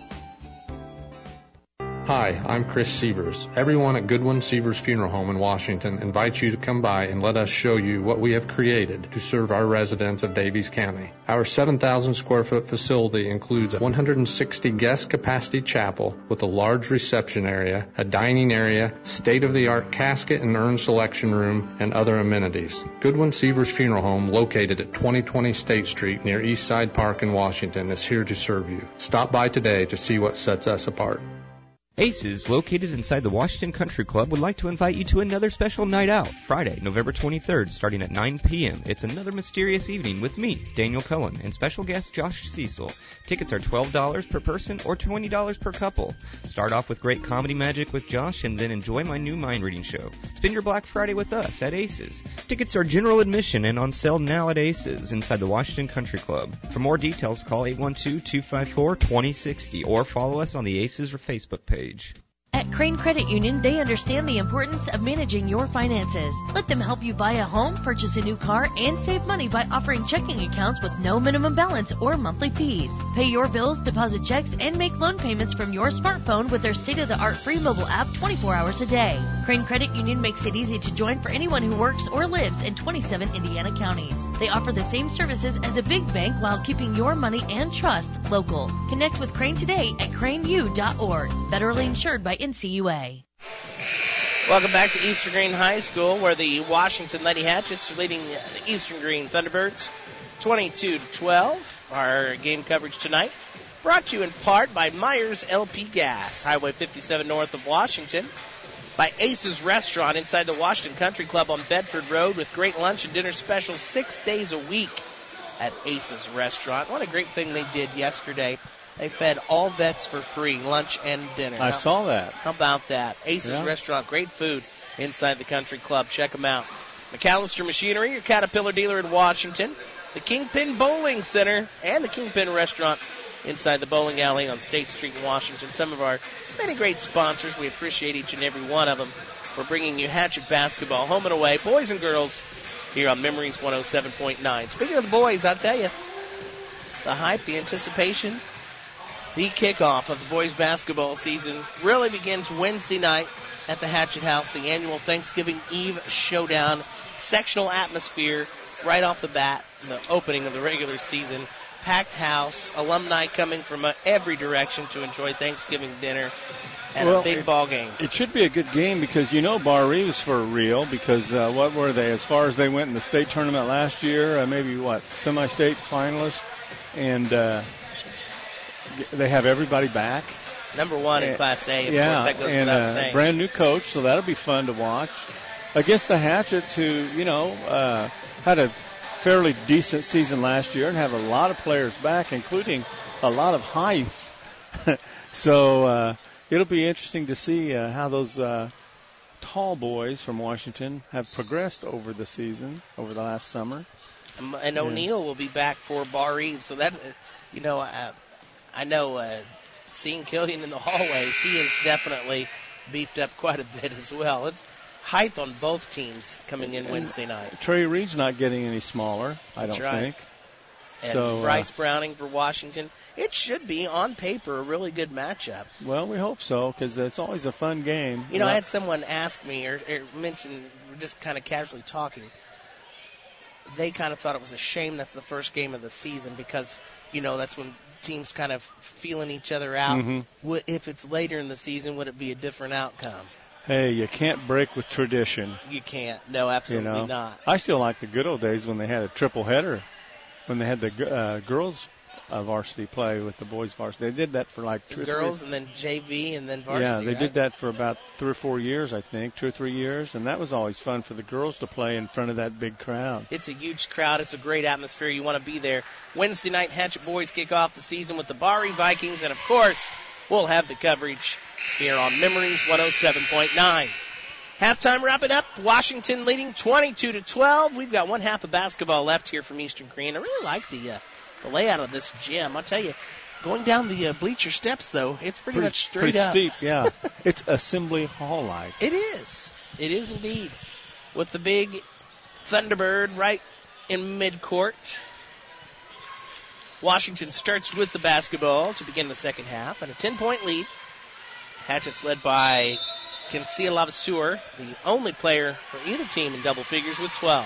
Hi, I'm Chris Sievers. Everyone at Goodwin Sievers Funeral Home in Washington invites you to come by and let us show you what we have created to serve our residents of Daviess County. Our seven thousand square foot facility includes a one hundred sixty guest capacity chapel with a large reception area, a dining area, state-of-the-art casket and urn selection room, and other amenities. Goodwin Sievers Funeral Home, located at twenty twenty State Street near Eastside Park in Washington, is here to serve you. Stop by today to see what sets us apart. Aces, located inside the Washington Country Club, would like to invite you to another special night out, Friday, November twenty-third, starting at nine p.m. It's another mysterious evening with me, Daniel Cohen, and special guest Josh Cecil. Tickets are twelve dollars per person or twenty dollars per couple. Start off with great comedy magic with Josh and then enjoy my new mind reading show. Spend your Black Friday with us at Aces. Tickets are general admission and on sale now at Aces inside the Washington Country Club. For more details, call eight one two, two five four, two zero six zero or follow us on the Aces or Facebook page. At Crane Credit Union, they understand the importance of managing your finances. Let them help you buy a home, purchase a new car, and save money by offering checking accounts with no minimum balance or monthly fees. Pay your bills, deposit checks, and make loan payments from your smartphone with their state-of-the-art free mobile app twenty-four hours a day. Crane Credit Union makes it easy to join for anyone who works or lives in twenty-seven Indiana counties. They offer the same services as a big bank while keeping your money and trust local. Connect with Crane today at crane u dot org. Federally insured by N C U A. Welcome back to Eastern Green High School, where the Washington Lady Hatchets are leading the Eastern Green Thunderbirds twenty-two to twelve. Our game coverage tonight brought to you in part by Myers L P Gas, Highway fifty-seven north of Washington, by Ace's Restaurant inside the Washington Country Club on Bedford Road with great lunch and dinner specials six days a week at Ace's Restaurant. What a great thing they did yesterday. They fed all vets for free, lunch and dinner. I how, saw that. How about that? Ace's yeah. Restaurant, great food inside the country club. Check them out. McAllister Machinery, your Caterpillar dealer in Washington. The Kingpin Bowling Center and the Kingpin Restaurant inside the bowling alley on State Street in Washington. Some of our many great sponsors. We appreciate each and every one of them for bringing you Hatchet basketball home and away, boys and girls, here on Memories one oh seven point nine. Speaking of the boys, I'll tell you, the hype, the anticipation, the kickoff of the boys' basketball season really begins Wednesday night at the Hatchet House, the annual Thanksgiving Eve showdown. Sectional atmosphere right off the bat, the opening of the regular season. Packed house, alumni coming from uh, every direction to enjoy Thanksgiving dinner and well, a big it, ball game. It should be a good game because you know Bar Reeves for real because uh, what were they as far as they went in the state tournament last year? Uh, maybe, what, semi-state finalist? And uh, they have everybody back. Number one in Class A, of yeah, course, that goes and without uh, saying. brand new coach, so that'll be fun to watch. Against the Hatchets, who, you know, uh, had a fairly decent season last year and have a lot of players back, including a lot of height. so uh, it'll be interesting to see uh, how those uh, tall boys from Washington have progressed over the season, over the last summer. And, and O'Neill will be back for Bar Eve. So that, uh, you know, uh, I know uh, seeing Killian in the hallways, he is definitely beefed up quite a bit as well. It's height on both teams coming in and Wednesday night. Trey Reed's not getting any smaller, I That's don't right. think. And so, Bryce uh, Browning for Washington. It should be, on paper, a really good matchup. Well, we hope so, because it's always a fun game. You know, I had someone ask me or, or mention, we're just kind of casually talking, they kind of thought it was a shame that's the first game of the season because, you know, that's when teams kind of feeling each other out. Mm-hmm. Would, if it's later in the season, would it be a different outcome? Hey, you can't break with tradition. You can't. No, absolutely you know? not. I still like the good old days when they had a triple header, when they had the uh, girls uh, varsity play with the boys varsity. They did that for like two the or girls three. and then J V and then varsity. Yeah, they right? did that for about three or four years, I think, two or three years, and that was always fun for the girls to play in front of that big crowd. It's a huge crowd. It's a great atmosphere. You want to be there. Wednesday night, Hatchet boys kick off the season with the Bari Vikings, and of course, we'll have the coverage here on Memories one oh seven point nine. Halftime wrapping up. Washington leading twenty-two to twelve. We've got one half of basketball left here from Eastern Green. I really like the uh, the layout of this gym. I'll tell you, going down the uh, bleacher steps, though, it's pretty, pretty much straight pretty up. steep, yeah. It's Assembly Hall-like. It is. It is indeed. With the big Thunderbird right in midcourt. Washington starts with the basketball to begin the second half, and a ten-point lead. Hatchets led by Kinsia Lavaseur, the only player for either team in double figures with twelve.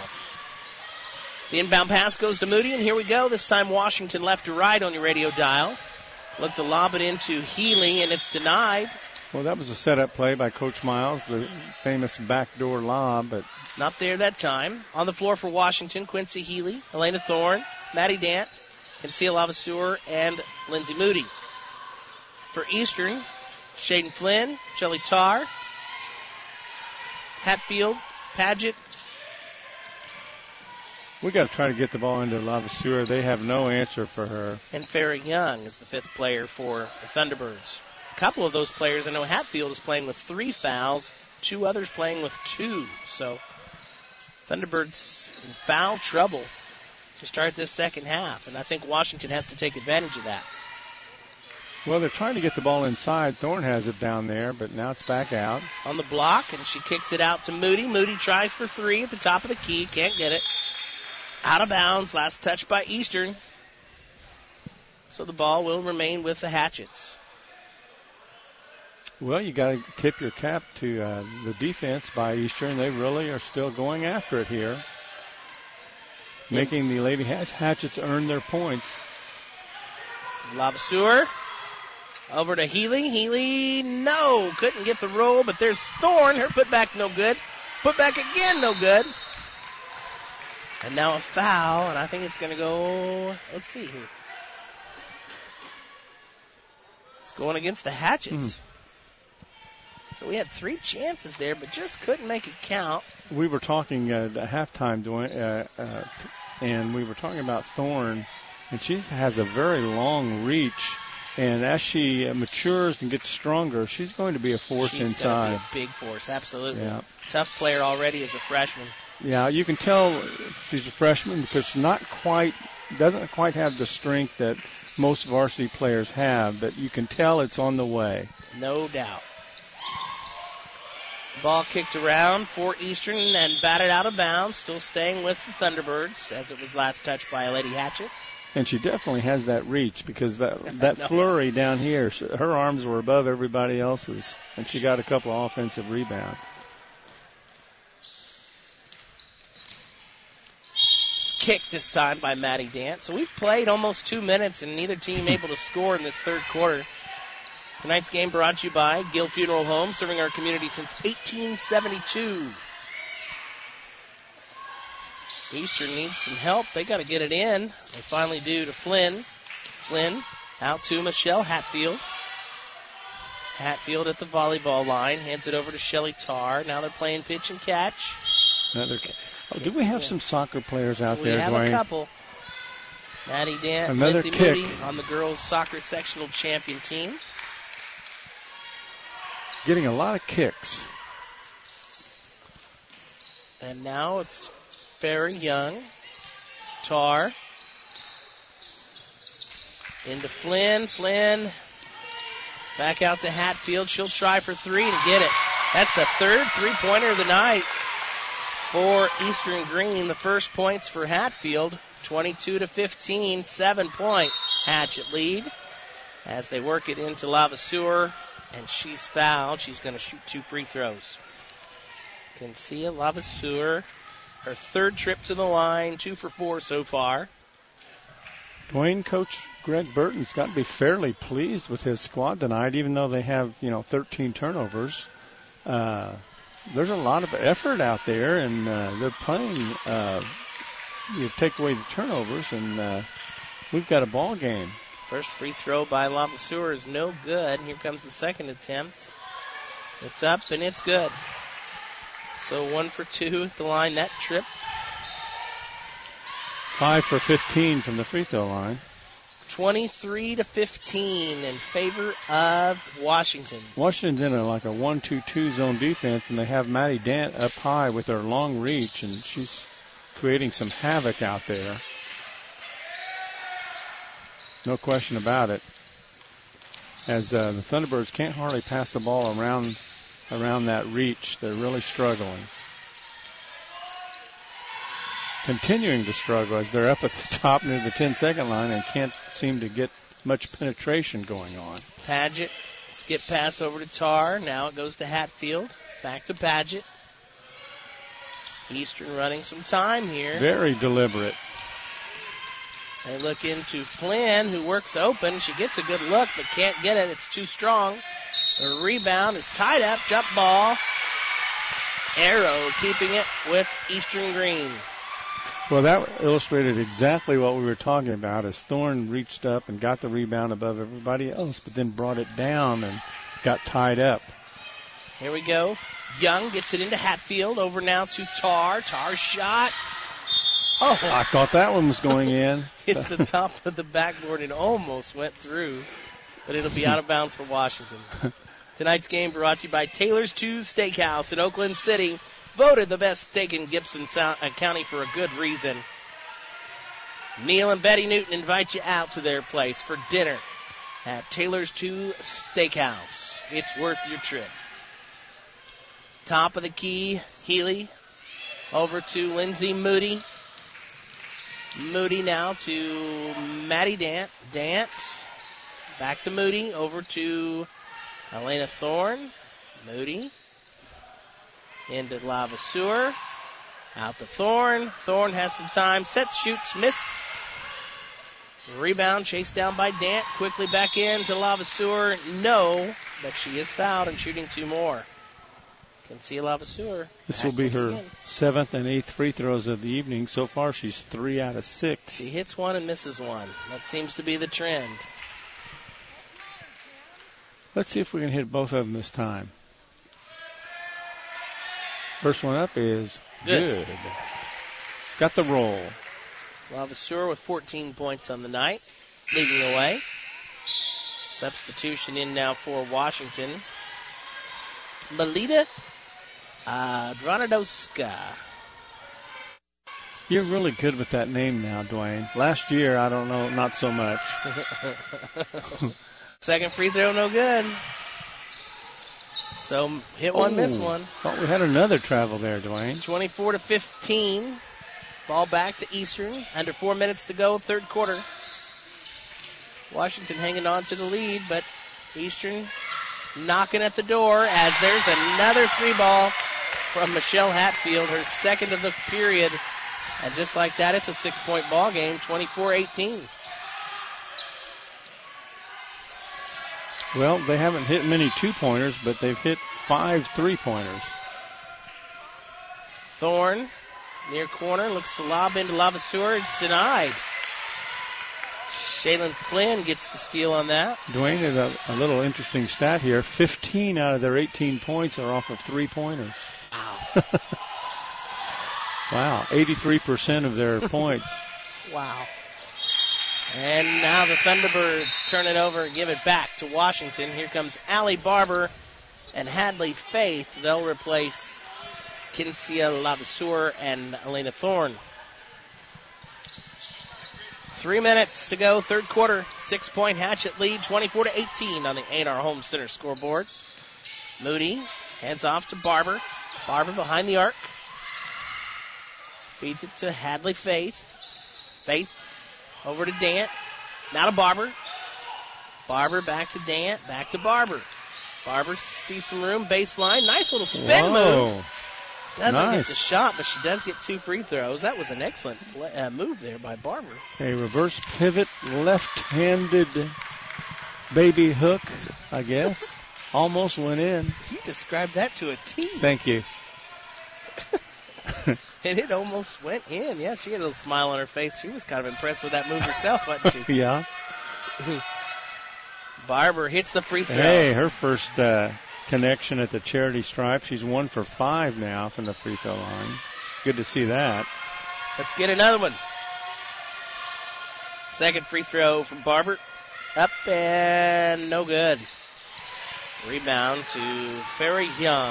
The inbound pass goes to Moody, and here we go. This time Washington left to right on your radio dial. Look to lob it into Healy, and it's denied. Well, that was a setup play by Coach Miles, the famous backdoor lob, but not there that time. On the floor for Washington, Quincy Healy, Elena Thorne, Maddie Dant, Kinsia Lavaseur, and Lindsay Moody. For Eastern, Shaden Flynn, Shelly Tarr, Hatfield, Paget. We got to try to get the ball into Lavaseur. They have no answer for her. And Farrah Young is the fifth player for the Thunderbirds. A couple of those players, I know Hatfield is playing with three fouls, two others playing with two. So Thunderbirds in foul trouble to start this second half. And I think Washington has to take advantage of that. Well, they're trying to get the ball inside. Thorne has it down there, but now it's back out. On the block, and she kicks it out to Moody. Moody tries for three at the top of the key. Can't get it. Out of bounds. Last touch by Eastern. So the ball will remain with the Hatchets. Well, you got to tip your cap to uh, the defense by Eastern. They really are still going after it here, making the Lady Hatch- Hatchets earn their points. Lavaseur over to Healy. Healy, no, couldn't get the roll, but there's Thorne. Her putback no good. Putback again no good. And now a foul, and I think it's going to go, let's see here. It's going against the Hatchets. Mm. So we had three chances there, but just couldn't make it count. We were talking uh, at halftime, doing, uh, uh, and we were talking about Thorne, and she has a very long reach. And as she uh, matures and gets stronger, she's going to be a force she's inside. She's going to be a big force, absolutely. Yeah. Tough player already as a freshman. Yeah, you can tell she's a freshman because she's not quite, doesn't quite have the strength that most varsity players have, but you can tell it's on the way. No doubt. Ball kicked around for Eastern and batted out of bounds, still staying with the Thunderbirds as it was last touched by a Lady Hatchet. And she definitely has that reach because that that no. flurry down here, her arms were above everybody else's, and she got a couple of offensive rebounds. It's kicked this time by Maddie Dant. So we've played almost two minutes and neither team able to score in this third quarter. Tonight's game brought to you by Gill Funeral Home, serving our community since eighteen seventy-two. Eastern needs some help. They got to get it in. They finally do to Flynn. Flynn out to Michelle Hatfield. Hatfield at the volleyball line. Hands it over to Shelly Tarr. Now they're playing pitch and catch. Another. Oh, do we have some soccer players out we there, have Dwayne? a couple. Maddie Dant, Another Lindsay kick. Moody on the girls' soccer sectional champion team. Getting a lot of kicks. And now it's Farrah Young Tarr. Into Flynn. Flynn back out to Hatfield. She'll try for three and get it. That's the third three-pointer of the night for Eastern Green. The first points for Hatfield. twenty-two to fifteen, seven-point Hatchet lead as they work it into Lavaseur, and she's fouled. She's going to shoot two free throws. Kinsia Lavaseur, her third trip to the line, two for four so far. Dwayne, Coach Greg Burton's got to be fairly pleased with his squad tonight, even though they have, you know, thirteen turnovers. Uh, there's a lot of effort out there, and uh, they're playing. Uh, you take away the turnovers, and uh, we've got a ball game. First free throw by Lavaseur is no good. Here comes the second attempt. It's up, and it's good. So one for two at the line that trip. Five for fifteen from the free throw line. twenty-three to fifteen in favor of Washington. Washington's in a, like a one two two zone defense, and they have Maddie Dant up high with her long reach, and she's creating some havoc out there. No question about it. As uh, the Thunderbirds can't hardly pass the ball around around that reach. They're really struggling. Continuing to struggle as they're up at the top near the ten-second line and can't seem to get much penetration going on. Paget, skip pass over to Tarr. Now it goes to Hatfield. Back to Paget. Eastern running some time here. Very deliberate. They look into Flynn, who works open. She gets a good look, but can't get it. It's too strong. The rebound is tied up. Jump ball. Arrow keeping it with Eastern Green. Well, that illustrated exactly what we were talking about as Thorne reached up and got the rebound above everybody else, but then brought it down and got tied up. Here we go. Young gets it into Hatfield. Over now to Tarr. Tarr's shot. Oh, I thought that one was going in. It's the top of the backboard. It almost went through, but it'll be out of bounds for Washington. Tonight's game brought to you by Taylor's two Steakhouse in Oakland City. Voted the best steak in Gibson County for a good reason. Neil and Betty Newton invite you out to their place for dinner at Taylor's two Steakhouse. It's worth your trip. Top of the key, Healy over to Lindsay Moody. Moody now to Maddie Dant. Dant back to Moody. Over to Elena Thorne. Moody into Lavaseur. Out to Thorne. Thorne has some time. Sets, shoots, missed. Rebound chased down by Dant. Quickly back in to Lavaseur. No, but she is fouled and shooting two more. Can see Lavaseur. This will be her again. seventh and eighth free throws of the evening. So far, she's three out of six. She hits one and misses one. That seems to be the trend. Let's see if we can hit both of them this time. First one up is good. good. Got the roll. Lavaseur with fourteen points on the night, leading the way. Substitution in now for Washington. Melita uh, Dranadowska. You're really good with that name now, Dwayne. Last year, I don't know, not so much. Second free throw, no good. So hit one, oh, miss one. Thought we had another travel there, Dwayne. twenty-four to fifteen. Ball back to Eastern. Under four minutes to go, third quarter. Washington hanging on to the lead, but Eastern knocking at the door as there's another three ball from Michelle Hatfield, her second of the period. And just like that, it's a six-point ball game, twenty-four eighteen. Well, they haven't hit many two-pointers, but they've hit five three-pointers. Thorne, near corner, looks to lob into Lavaseur. It's denied. Shaylin Flynn gets the steal on that. Dwayne had a, a little interesting stat here. fifteen out of their eighteen points are off of three-pointers. Wow. Wow, eighty-three percent of their points. Wow. And now the Thunderbirds turn it over and give it back to Washington. Here comes Allie Barber and Hadley Faith. They'll replace Kinsia Lavaseur and Elena Thorne. Three minutes to go, third quarter. Six-point Hatchet lead, twenty-four to eighteen on the A and R Home Center scoreboard. Moody hands off to Barber. Barber behind the arc. Feeds it to Hadley Faith. Faith over to Dant. Now to Barber. Barber back to Dant. Back to Barber. Barber sees some room. Baseline. Nice little spin Whoa. move. Doesn't Nice. get the shot, but she does get two free throws. That was an excellent play, uh, move there by Barber. A reverse pivot, left-handed baby hook, I guess. Almost went in. You described that to a T. Thank you. And it almost went in. Yeah, she had a little smile on her face. She was kind of impressed with that move herself, wasn't she? Yeah. Barber hits the free throw. Hey, her first uh, connection at the charity stripe. She's one for five now from the free throw line. Good to see that. Let's get another one. Second free throw from Barber. Up and no good. Rebound to Ferry Young.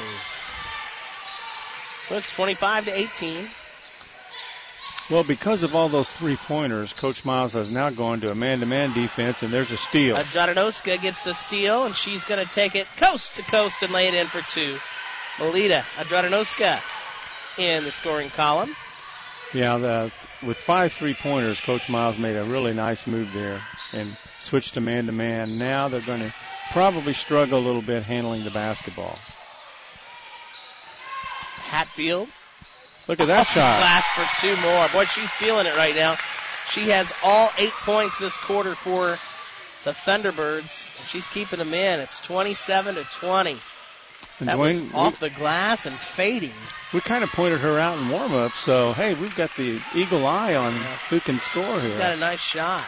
So it's twenty-five to eighteen. Well, because of all those three-pointers, Coach Miles has now gone to a man-to-man defense, and there's a steal. Adradanoska gets the steal, and she's going to take it coast to coast and lay it in for two. Melita Adradanoska in the scoring column. Yeah, the, with five three-pointers, Coach Miles made a really nice move there and switched to man-to-man. Now they're going to probably struggle a little bit handling the basketball. Hatfield. Look at that shot. Glass for two more. Boy, she's feeling it right now. She has all eight points this quarter for the Thunderbirds. And she's keeping them in. It's twenty-seven to twenty. And That Dwayne, was off we, the glass and fading. we kind of pointed her out in warm-up, so, hey, we've got the eagle eye on who can score She's here. got a nice shot.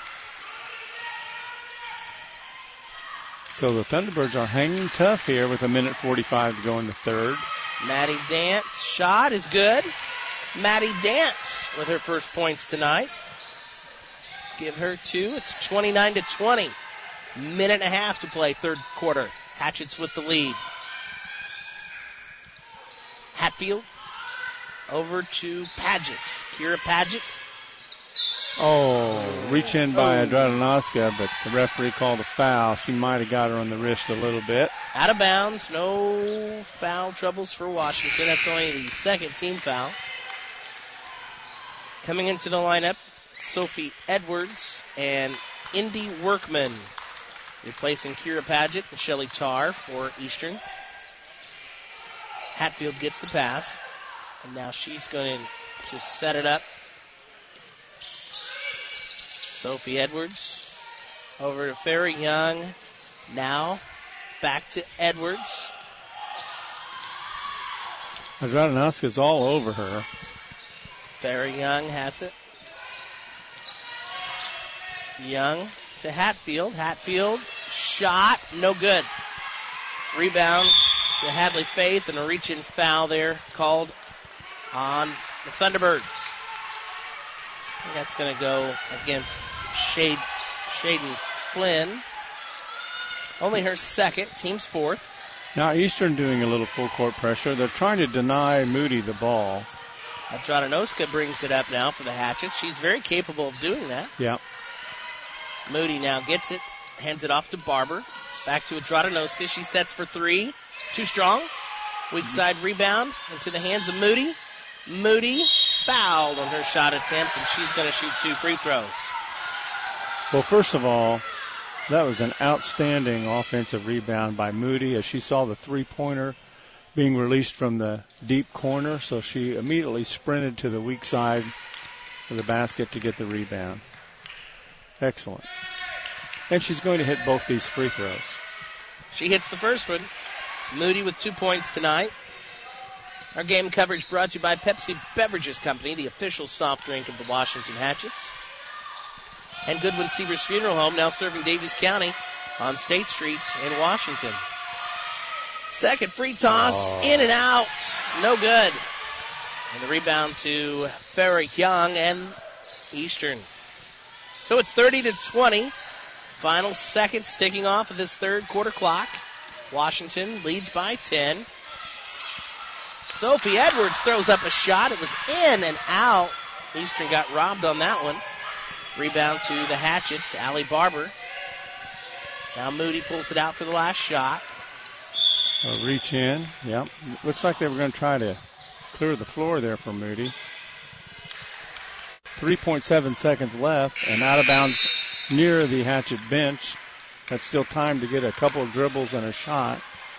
So the Thunderbirds are hanging tough here with a minute forty-five to go in the third. Maddie Dant's shot is good. Maddie Dant with her first points tonight. Give her two. It's twenty-nine to twenty. Minute and a half to play third quarter. Hatchets with the lead. Hatfield over to Paget. Kira Paget. Oh, reach in by Oh. Adradanoska, but the referee called a foul. She might have got her on the wrist a little bit. Out of bounds. No foul troubles for Washington. That's only the second team foul. Coming into the lineup, Sophie Edwards and Indy Workman. Replacing Kira Paget and Shelly Tarr for Eastern. Hatfield gets the pass. And now she's going to set it up. Sophie Edwards over to Ferry Young. Now back to Edwards. Adradanoska's all over her. Ferry Young has it. Young to Hatfield. Hatfield shot, no good. Rebound to Hadley Faith, and a reach-in foul there called on the Thunderbirds. And that's going to go against Shade, Shaden Flynn. Only her second, team's fourth. Now Eastern doing a little full court pressure. They're trying to deny Moody the ball. Adradanoska brings it up now for the Hatchets. She's very capable of doing that. Yeah. Moody now gets it, hands it off to Barber. Back to Adradanoska. She sets for three. Too strong. Weak side rebound into the hands of Moody. Moody fouled on her shot attempt, and she's going to shoot two free throws. Well, first of all, that was an outstanding offensive rebound by Moody as she saw the three-pointer being released from the deep corner, so she immediately sprinted to the weak side of the basket to get the rebound. Excellent. And she's going to hit both these free throws. She hits the first one. Moody with two points tonight. Our game coverage brought to you by Pepsi Beverages Company, the official soft drink of the Washington Hatchets. And Goodwin Sievers Funeral Home, now serving Davies County on State Street in Washington. Second free toss, Oh. in and out, no good. And the rebound to Ferry Young and Eastern. So it's thirty to twenty. Final seconds ticking off of this third quarter clock. Washington leads by ten. Sophie Edwards throws up a shot. It was in and out. Eastern got robbed on that one. Rebound to the Hatchets. Allie Barber. Now Moody pulls it out for the last shot. A reach in. Yep. Looks like they were going to try to clear the floor there for Moody. three point seven seconds left and out of bounds near the Hatchet bench. That's still time to get a couple of dribbles and a shot.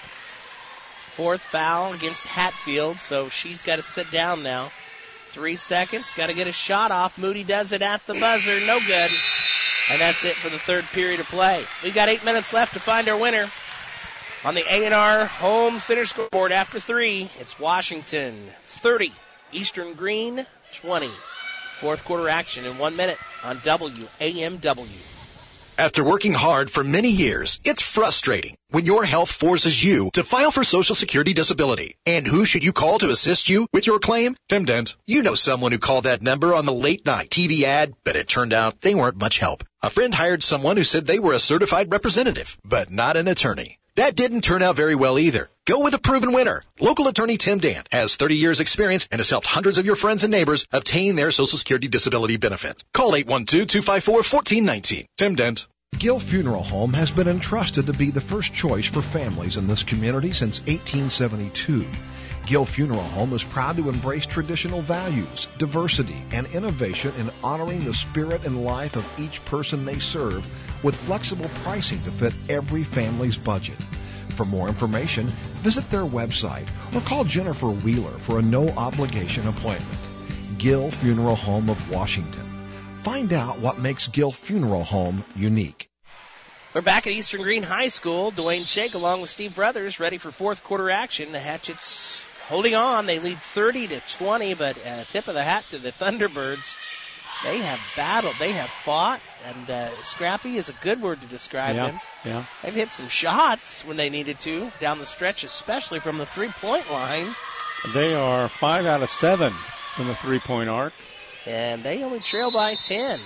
Fourth foul against Hatfield, so she's got to sit down now. Three seconds, got to get a shot off. Moody does it at the buzzer, no good. And that's it for the third period of play. We've got eight minutes left to find our winner. On the A and R home center scoreboard after three, it's Washington thirty, Eastern Green twenty. Fourth quarter action in one minute on W A M W. After working hard for many years, it's frustrating when your health forces you to file for Social Security disability. And who should you call to assist you with your claim? Tim Dent. You know someone who called that number on the late night T V ad, but it turned out they weren't much help. A friend hired someone who said they were a certified representative, but not an attorney. That didn't turn out very well either. Go with a proven winner. Local attorney Tim Dant has thirty years experience and has helped hundreds of your friends and neighbors obtain their Social Security disability benefits. Call eight one two, two five four, one four one nine. Tim Dent. Gill Funeral Home has been entrusted to be the first choice for families in this community since eighteen seventy-two. Gill Funeral Home is proud to embrace traditional values, diversity, and innovation in honoring the spirit and life of each person they serve with flexible pricing to fit every family's budget. For more information, visit their website or call Jennifer Wheeler for a no-obligation appointment. Gill Funeral Home of Washington. Find out what makes Gill Funeral Home unique. We're back at Eastern Green High School. Dwayne Shake along with Steve Brothers ready for fourth quarter action. The Hatchets holding on. They lead thirty to twenty, but a tip of the hat to the Thunderbirds. They have battled. They have fought, and uh, scrappy is a good word to describe yeah, them. Yeah. They've hit some shots when they needed to down the stretch, especially from the three-point line. They are five out of seven from the three-point arc. And they only trail by ten.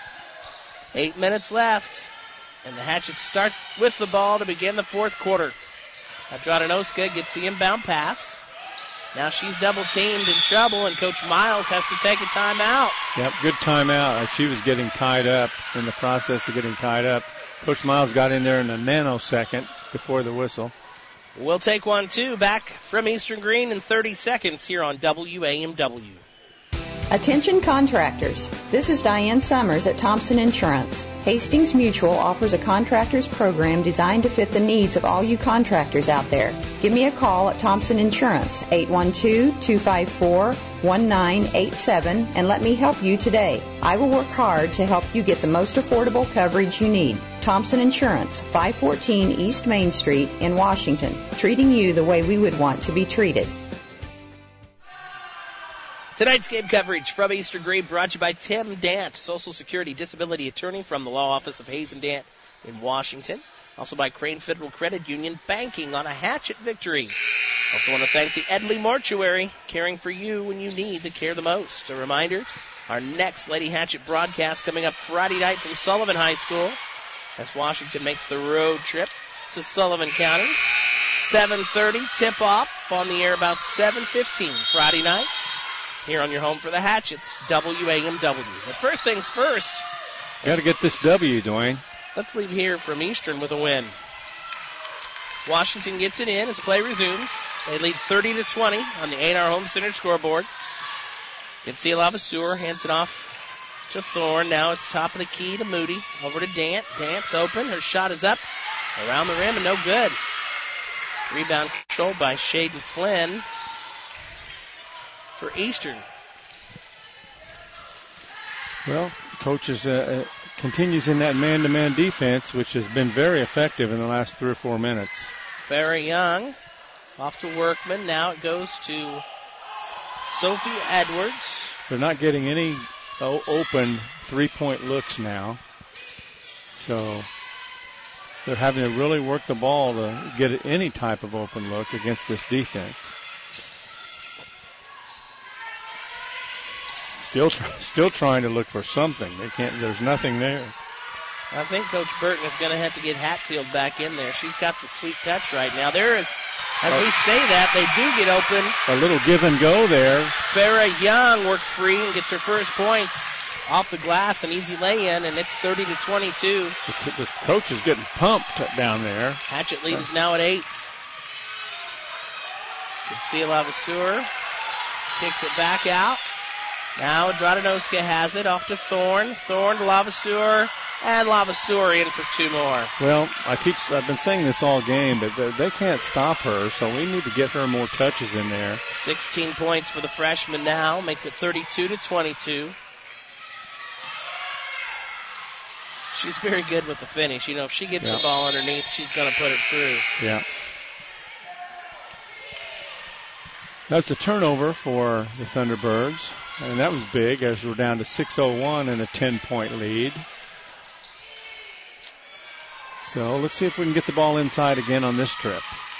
Eight minutes left. And the Hatchets start with the ball to begin the fourth quarter. Adradanoska gets the inbound pass. Now she's double-teamed in trouble, and Coach Miles has to take a timeout. Yep, good timeout. She was getting tied up in the process of getting tied up. Coach Miles got in there in a nanosecond before the whistle. We'll take one, too, back from Eastern Green in thirty seconds here on W A M W. Attention contractors. This is Diane Summers at Thompson Insurance. Hastings Mutual offers a contractors program designed to fit the needs of all you contractors out there. Give me a call at Thompson Insurance, eight one two, two five four, one nine eight seven, and let me help you today. I will work hard to help you get the most affordable coverage you need. Thompson Insurance, five fourteen East Main Street in Washington, treating you the way we would want to be treated. Tonight's game coverage from Eastern Green brought to you by Tim Dant, Social Security Disability Attorney from the Law Office of Hayes and Dant in Washington. Also by Crane Federal Credit Union, banking on a Hatchet victory. Also want to thank the Edley Mortuary, caring for you when you need the care the most. A reminder, our next Lady Hatchet broadcast coming up Friday night from Sullivan High School as Washington makes the road trip to Sullivan County. seven thirty tip-off on the air about seven fifteen Friday night. Here on your home for the Hatchets, W A M W. But first things first. Got to get this W, Dwayne. Let's leave here from Eastern with a win. Washington gets it in as play resumes. They lead thirty to twenty on the A and R Home Center scoreboard. Gensila Lavaseur hands it off to Thorne. Now it's top of the key to Moody. Over to Dant. Dant's open. Her shot is up around the rim and no good. Rebound controlled by Shaden Flynn. For Eastern. Well, coach is, uh, uh, continues in that man-to-man defense, which has been very effective in the last three or four minutes. Very Young off to Workman. Now it goes to Sophie Edwards. They're not getting any o- open three-point looks now. So they're having to really work the ball to get any type of open look against this defense. Still, still trying to look for something. They can't. There's nothing there. I think Coach Burton is going to have to get Hatfield back in there. She's got the sweet touch right now. There is, as we say that, they do get open. A little give and go there. Farrah Young worked free and gets her first points. off the glass, an easy lay-in, and it's thirty to twenty-two. The, the coach is getting pumped down there. Hatchet lead is now at eight. Cecilia Lavaseur kicks it back out. Now Dradanoska has it off to Thorne. Thorne to Lavaseur, and Lavaseur in for two more. Well, I keep, I've been saying this all game, but they, they can't stop her, so we need to get her more touches in there. sixteen points for the freshman now, makes it thirty-two to twenty-two. She's very good with the finish. You know, if she gets yeah. the ball underneath, she's going to put it through. Yeah. That's a turnover for the Thunderbirds, and that was big as we're down to six oh one and a ten-point lead. So let's see if we can get the ball inside again on this trip.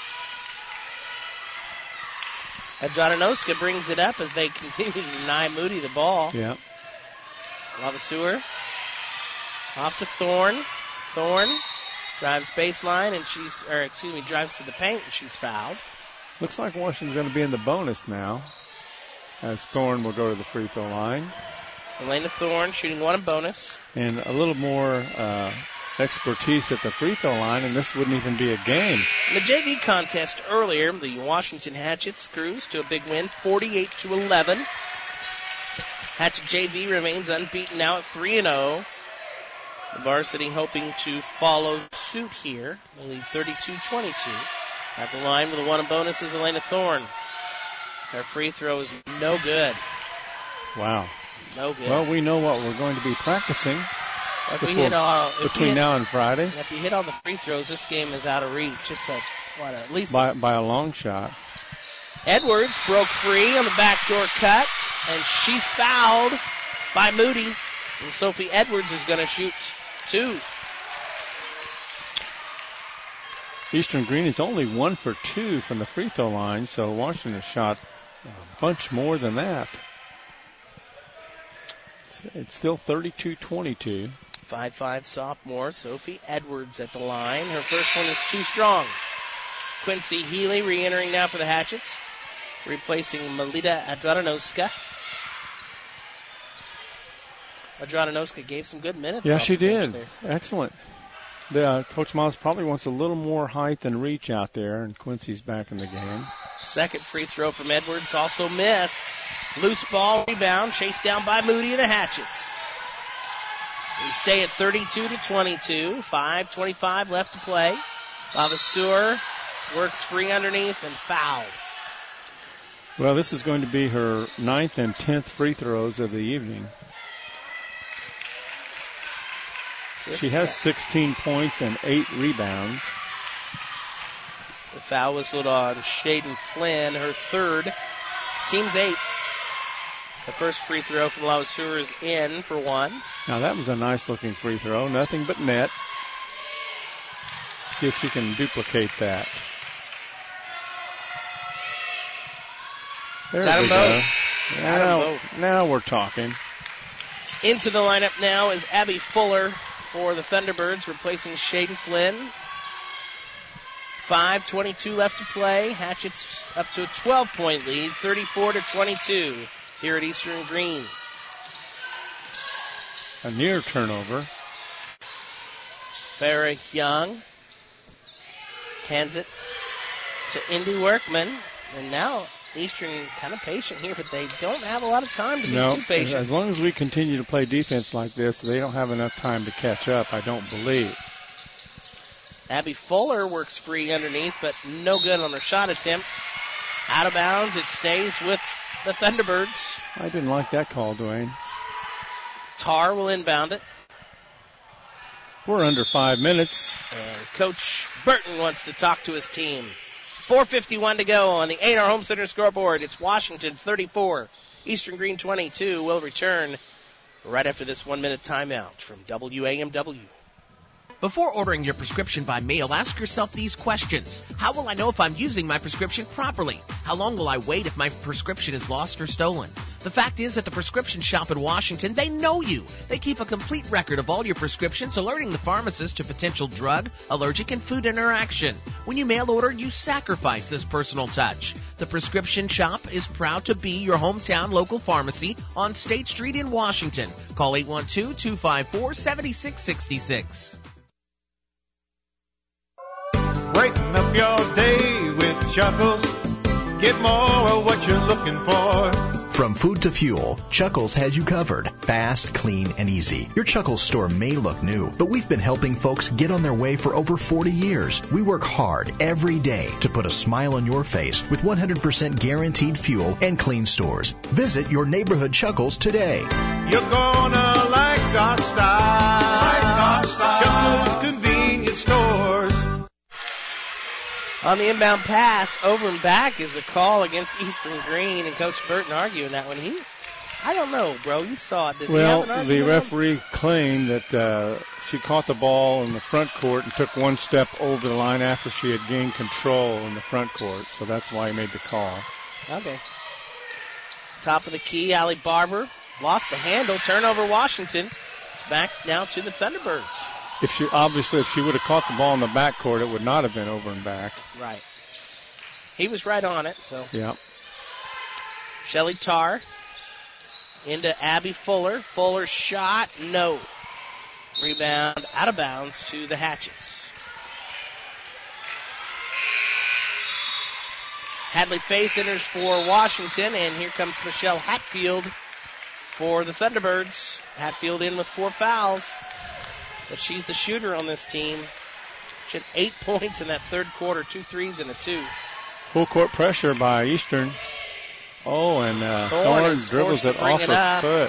Dradanoska brings it up as they continue to deny Moody the ball. Yeah. Lavaseur off to Thorne. Thorne drives baseline, and she's, or excuse me, drives to the paint, and she's fouled. Looks like Washington's going to be in the bonus now, as Thorne will go to the free throw line. Elena Thorne shooting one in bonus. And a little more uh, expertise at the free throw line, and this wouldn't even be a game. In the J V contest earlier, the Washington Hatchets cruised to a big win, forty-eight to eleven. Hatchet J V remains unbeaten now at three and oh. The varsity hoping to follow suit here. They lead thirty-two twenty-two. At the line with a one in bonus is Elena Thorne. Her free throw is no good. Wow. No good. Well, we know what we're going to be practicing if before, we hit all, if between hit, now and Friday. If you hit all the free throws, this game is out of reach. It's a, what, at least by, by a long shot. Edwards broke free on the backdoor cut, and she's fouled by Moody. So Sophie Edwards is going to shoot two. Eastern Green is only one for two from the free throw line, so Washington shot a bunch more than that. It's, it's still thirty-two twenty-two. five five sophomore Sophie Edwards at the line. Her first one is too strong. Quincy Healy re-entering now for the Hatchets, replacing Melita Dradanoska. Dradanoska gave some good minutes. Yeah, she did. There. Excellent. The, uh, Coach Miles probably wants a little more height and reach out there, and Quincy's back in the game. Second free throw from Edwards, also missed. Loose ball, rebound, chased down by Moody and the Hatchets. We stay at thirty-two to twenty-two, five twenty-five left to play. Lavaseur works free underneath and fouled. Well, this is going to be her ninth and tenth free throws of the evening. She has sixteen points and eight rebounds. The foul whistled on Shaden Flynn, her third, team's eighth. The first free throw from Lavaseur is in for one. Now that was a nice looking free throw, nothing but net. See if she can duplicate that. There Got we them go. both. Got Now, them both. now we're talking. Into the lineup now is Abby Fuller for the Thunderbirds, replacing Shaden Flynn. five twenty-two left to play. Hatchets up to a twelve-point lead, thirty-four to twenty-two here at Eastern Green. A near turnover. Farrah Young hands it to Indy Workman. And now Eastern kind of patient here, but they don't have a lot of time to be no, too patient. As long as we continue to play defense like this, they don't have enough time to catch up, I don't believe. Abby Fuller works free underneath, but no good on her shot attempt. Out of bounds, it stays with the Thunderbirds. I didn't like that call, Dwayne. Tar will inbound it. We're under five minutes. And Coach Burton wants to talk to his team. four fifty-one to go on the A and R Home Center scoreboard. It's Washington thirty-four, Eastern Green twenty-two. We'll return right after this one-minute timeout from W A M W. Before ordering your prescription by mail, ask yourself these questions. How will I know if I'm using my prescription properly? How long will I wait if my prescription is lost or stolen? The fact is, at the Prescription Shop in Washington, they know you. They keep a complete record of all your prescriptions, alerting the pharmacist to potential drug, allergic, and food interaction. When you mail order, you sacrifice this personal touch. The Prescription Shop is proud to be your hometown local pharmacy on State Street in Washington. Call eight one two, two five four, seven six six six. Brighten up your day with Chuckles. Get more of what you're looking for. From food to fuel, Chuckles has you covered. Fast, clean, and easy. Your Chuckles store may look new, but we've been helping folks get on their way for over forty years. We work hard every day to put a smile on your face with one hundred percent guaranteed fuel and clean stores. Visit your neighborhood Chuckles today. You're gonna like our style. Like our style. Chuckles Convenience Stores. On the inbound pass, over and back is the call against Eastern Green, and Coach Burton arguing that one. He, I don't know, bro. You saw it. Does well, he have an the argument? referee claimed that uh, she caught the ball in the front court and took one step over the line after she had gained control in the front court, so that's why he made the call. Okay. Top of the key, Allie Barber lost the handle. Turnover, Washington. Back now to the Thunderbirds. If she obviously, if she would have caught the ball in the backcourt, it would not have been over and back. Right. He was right on it, so. Yeah. Shelly Tarr into Abby Fuller. Fuller's shot, no. Rebound out of bounds to the Hatchets. Hadley Faith enters for Washington, and here comes Michelle Hatfield for the Thunderbirds. Hatfield in with four fouls. But she's the shooter on this team. She had eight points in that third quarter, two threes and a two. Full court pressure by Eastern. Oh, and uh, Thorne Thorne dribbles it off it her up. foot.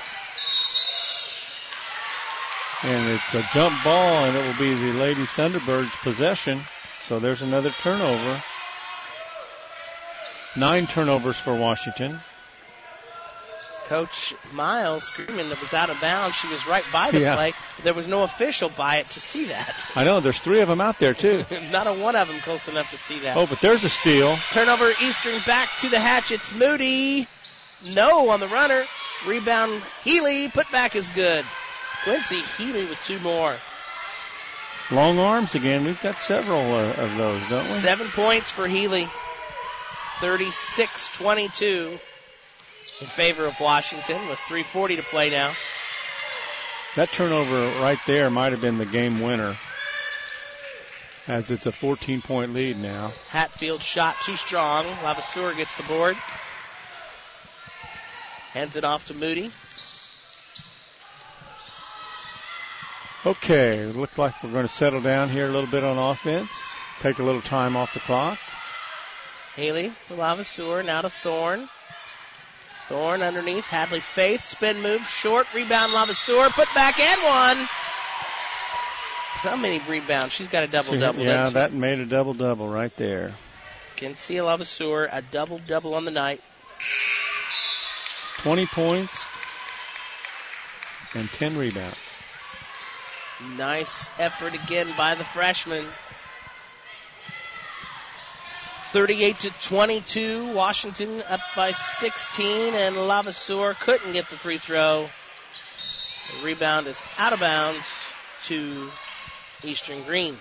And it's a jump ball, and it will be the Lady Thunderbirds' possession. So there's another turnover. Nine turnovers for Washington. Coach Miles screaming that was out of bounds. She was right by the Yeah. play. There was no official by it to see that. I know, there's three of them out there, too. Not a one of them close enough to see that. Oh, but there's a steal. Turnover, Eastern back to the Hatchets. Moody, no on the runner. Rebound, Healy. Put back is good. Quincy Healy with two more. Long arms again. We've got several uh, of those, don't we? Seven points for Healy. thirty-six twenty-two in favor of Washington with three forty to play now. That turnover right there might have been the game winner, as it's a fourteen-point lead now. Hatfield shot too strong. Lavaseur gets the board. Hands it off to Moody. Okay, looks like we're going to settle down here a little bit on offense. Take a little time off the clock. Haley to Lavaseur, now to Thorne. Thorne underneath, Hadley Faith, spin move, short, rebound Lavaseur, put back and one. How many rebounds? She's got a double-double. Yeah, that made a double-double right there. Kinsey Lavaseur, a double-double on the night. twenty points and ten rebounds. Nice effort again by the freshman. thirty-eight to twenty-two, Washington up by sixteen, and Lavaseur couldn't get the free throw. The rebound is out of bounds to Eastern Green.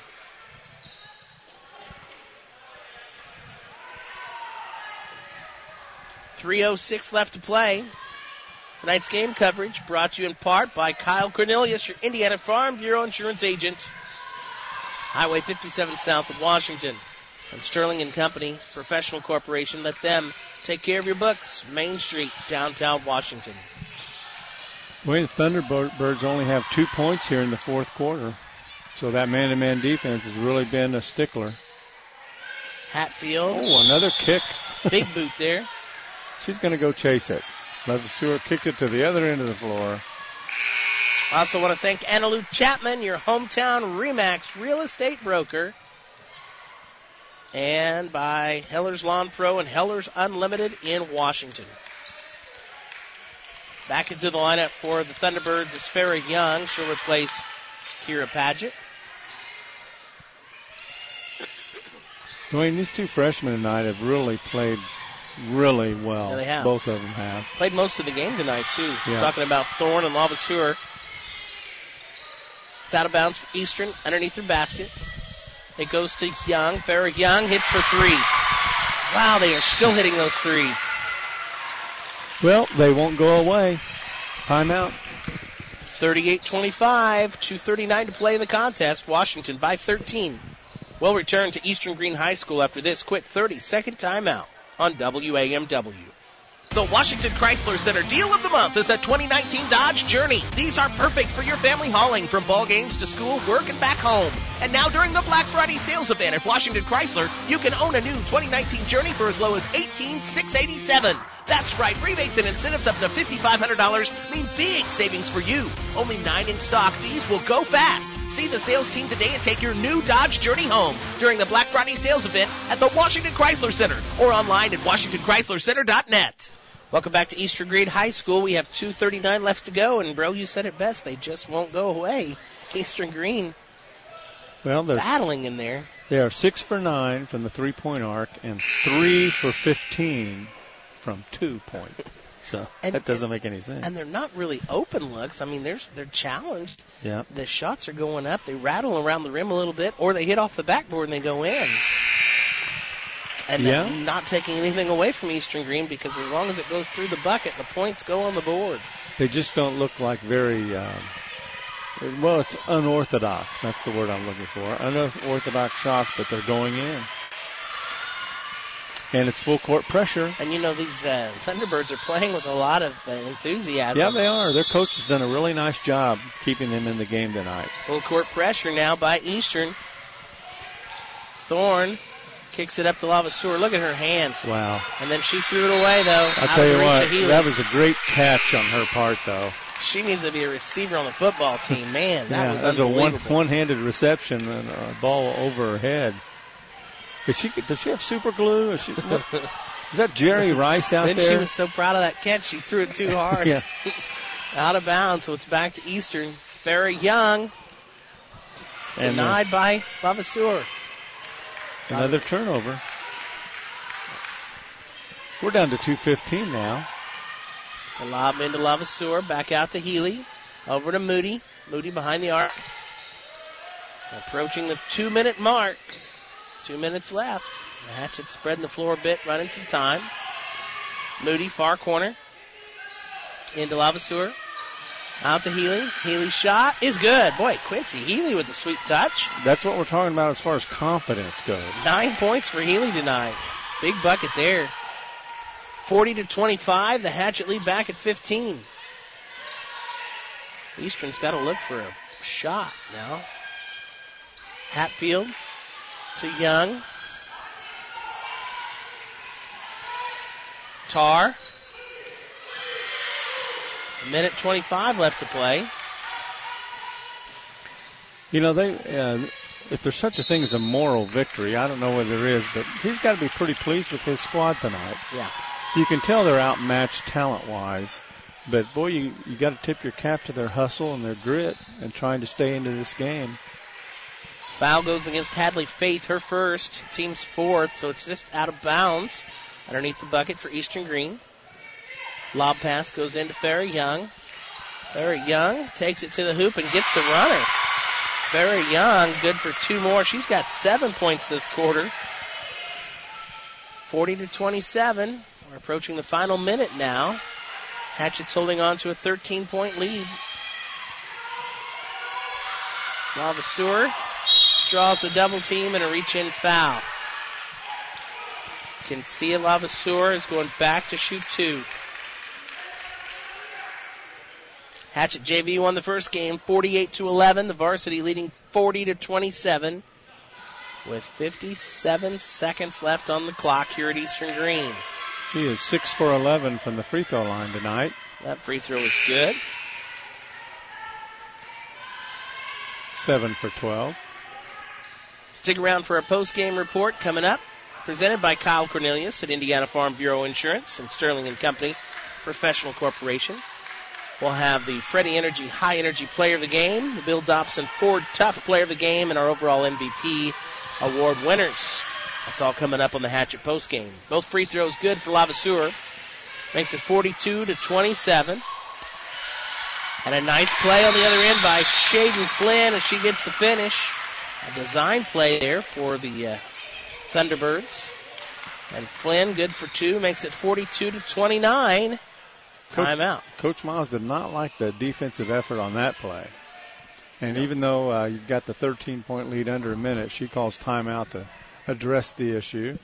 three oh six left to play. Tonight's game coverage brought to you in part by Kyle Cornelius, your Indiana Farm Bureau insurance agent. Highway fifty-seven south of Washington. And Sterling and Company, professional corporation. Let them take care of your books. Main Street, downtown Washington. Well, the Thunderbirds only have two points here in the fourth quarter. So that man-to-man defense has really been a stickler. Hatfield. Oh, another kick. Big boot there. She's going to go chase it. Lavaseur kicked it to the other end of the floor. I also want to thank Annalou Chapman, your hometown RE/MAX real estate broker. And by Heller's Lawn Pro and Heller's Unlimited in Washington. Back into the lineup for the Thunderbirds is Farrah Young. She'll replace Kira Padgett. Dwayne, these two freshmen tonight have really played really well. Yeah, they have. Both of them have. Played most of the game tonight, too. Yeah. Talking about Thorne and Lavaseur. It's out of bounds for Eastern, underneath their basket. It goes to Young. Farrah Young hits for three. Wow, they are still hitting those threes. Well, they won't go away. Timeout. thirty-eight twenty-five, two thirty-nine to play in the contest. Washington by thirteen. We'll return to Eastern Green High School after this quick thirty-second timeout on W A M W. The Washington Chrysler Center Deal of the Month is a twenty nineteen Dodge Journey. These are perfect for your family hauling from ball games to school, work, and back home. And now during the Black Friday sales event at Washington Chrysler, you can own a new twenty nineteen Journey for as low as eighteen thousand six hundred eighty-seven dollars. That's right, rebates and incentives up to five thousand five hundred dollars mean big savings for you. Only nine in stock. These will go fast. See the sales team today and take your new Dodge Journey home during the Black Friday sales event at the Washington Chrysler Center or online at washington chrysler center dot net. Welcome back to Eastern Green High School. We have two thirty-nine left to go, and, bro, you said it best. They just won't go away. Eastern Green well, battling in there. They are six for nine from the three-point arc and three for fifteen from two-point. So and, that doesn't make any sense. And they're not really open looks. I mean, they're, they're challenged. Yeah. The shots are going up. They rattle around the rim a little bit, or they hit off the backboard and they go in. And yeah. not taking anything away from Eastern Green because as long as it goes through the bucket, the points go on the board. They just don't look like very, um, well, it's unorthodox. That's the word I'm looking for. Unorthodox shots, but they're going in. And it's full court pressure. And, you know, these uh, Thunderbirds are playing with a lot of uh, enthusiasm. Yeah, they are. Their coach has done a really nice job keeping them in the game tonight. Full court pressure now by Eastern. Thorne kicks it up to Lavaseur. Look at her hands. Wow. And then she threw it away, though. I'll tell you what, that was a great catch on her part, though. She needs to be a receiver on the football team. Man, that yeah, was that was a one, unbelievable. one-handed reception and a ball over her head. Is she, does she have super glue? Is, she, what, is that Jerry Rice out then there? She was so proud of that catch, she threw it too hard. yeah. Out of bounds, so it's back to Eastern. Farrah Young and denied uh, by Lavaseur. Another turnover. We're down to two fifteen now. The lob into Lavaseur, back out to Healy. Over to Moody. Moody behind the arc. Approaching the two-minute mark. Two minutes left. The Hatchet spreading the floor a bit, running some time. Moody, far corner. Into Lavaseur. Out to Healy. Healy's shot is good. Boy, Quincy Healy with the sweet touch. That's what we're talking about as far as confidence goes. Nine points for Healy tonight. Big bucket there. forty to twenty-five. The Hatchet lead back at fifteen. Eastern's got to look for a shot now. Hatfield to Young. Tar. A minute twenty-five left to play. You know, they uh, if there's such a thing as a moral victory, I don't know whether there is, but he's got to be pretty pleased with his squad tonight. Yeah. You can tell they're outmatched talent-wise, but, boy, you, you got to tip your cap to their hustle and their grit and trying to stay into this game. Foul goes against Hadley Faith, her first, team's fourth, so it's just out of bounds underneath the bucket for Eastern Green. Lob pass goes into Farrah Young. Farrah Young takes it to the hoop and gets the runner. Farrah Young, good for two more. She's got seven points this quarter. forty to twenty-seven. We're approaching the final minute now. Hatchet's holding on to a thirteen-point lead. Lavaseur draws the double team and a reach-in foul. Kinsia Lavaseur is going back to shoot two. Hatchet J V won the first game, forty-eight to eleven. The varsity leading forty to twenty-seven, with fifty-seven seconds left on the clock here at Eastern Green. She is six for eleven from the free throw line tonight. That free throw is good. Seven for twelve. Stick around for a post-game report coming up, presented by Kyle Cornelius at Indiana Farm Bureau Insurance and Sterling and Company Professional Corporation. We'll have the Freddie Energy High Energy Player of the Game, the Bill Dobson Ford Tough Player of the Game, and our overall M V P award winners. That's all coming up on the Hatchet postgame. Both free throws good for Lavaseur. Makes it forty-two to twenty-seven. And a nice play on the other end by Shaden Flynn as she gets the finish. A design play there for the uh, Thunderbirds. And Flynn, good for two, makes it forty-two to twenty-nine. Timeout. Coach, Coach Miles did not like the defensive effort on that play. And no. even though uh, you've got the thirteen-point lead under a minute, she calls timeout to address the issue.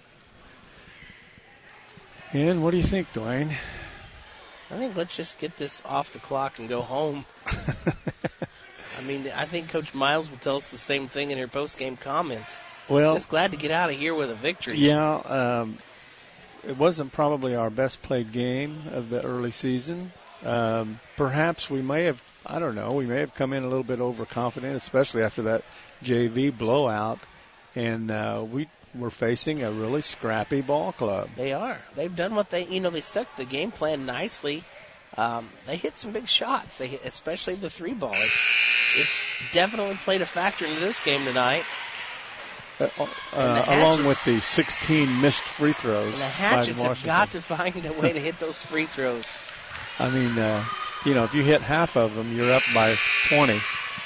And what do you think, Dwayne? I think let's just get this off the clock and go home. I mean, I think Coach Miles will tell us the same thing in her post-game comments. Well, just glad to get out of here with a victory. Yeah, um, it wasn't probably our best played game of the early season. Um, perhaps we may have, I don't know, we may have come in a little bit overconfident, especially after that J V blowout. And uh, we were facing a really scrappy ball club. They are. They've done what they, you know, they stuck to the game plan nicely. Um, they hit some big shots, They hit, especially the three ball. It's, it's definitely played a factor into this game tonight. Uh, uh, along with the sixteen missed free throws. And the Hatchets have got to find a way to hit those free throws. I mean, uh, you know, if you hit half of them, you're up by twenty.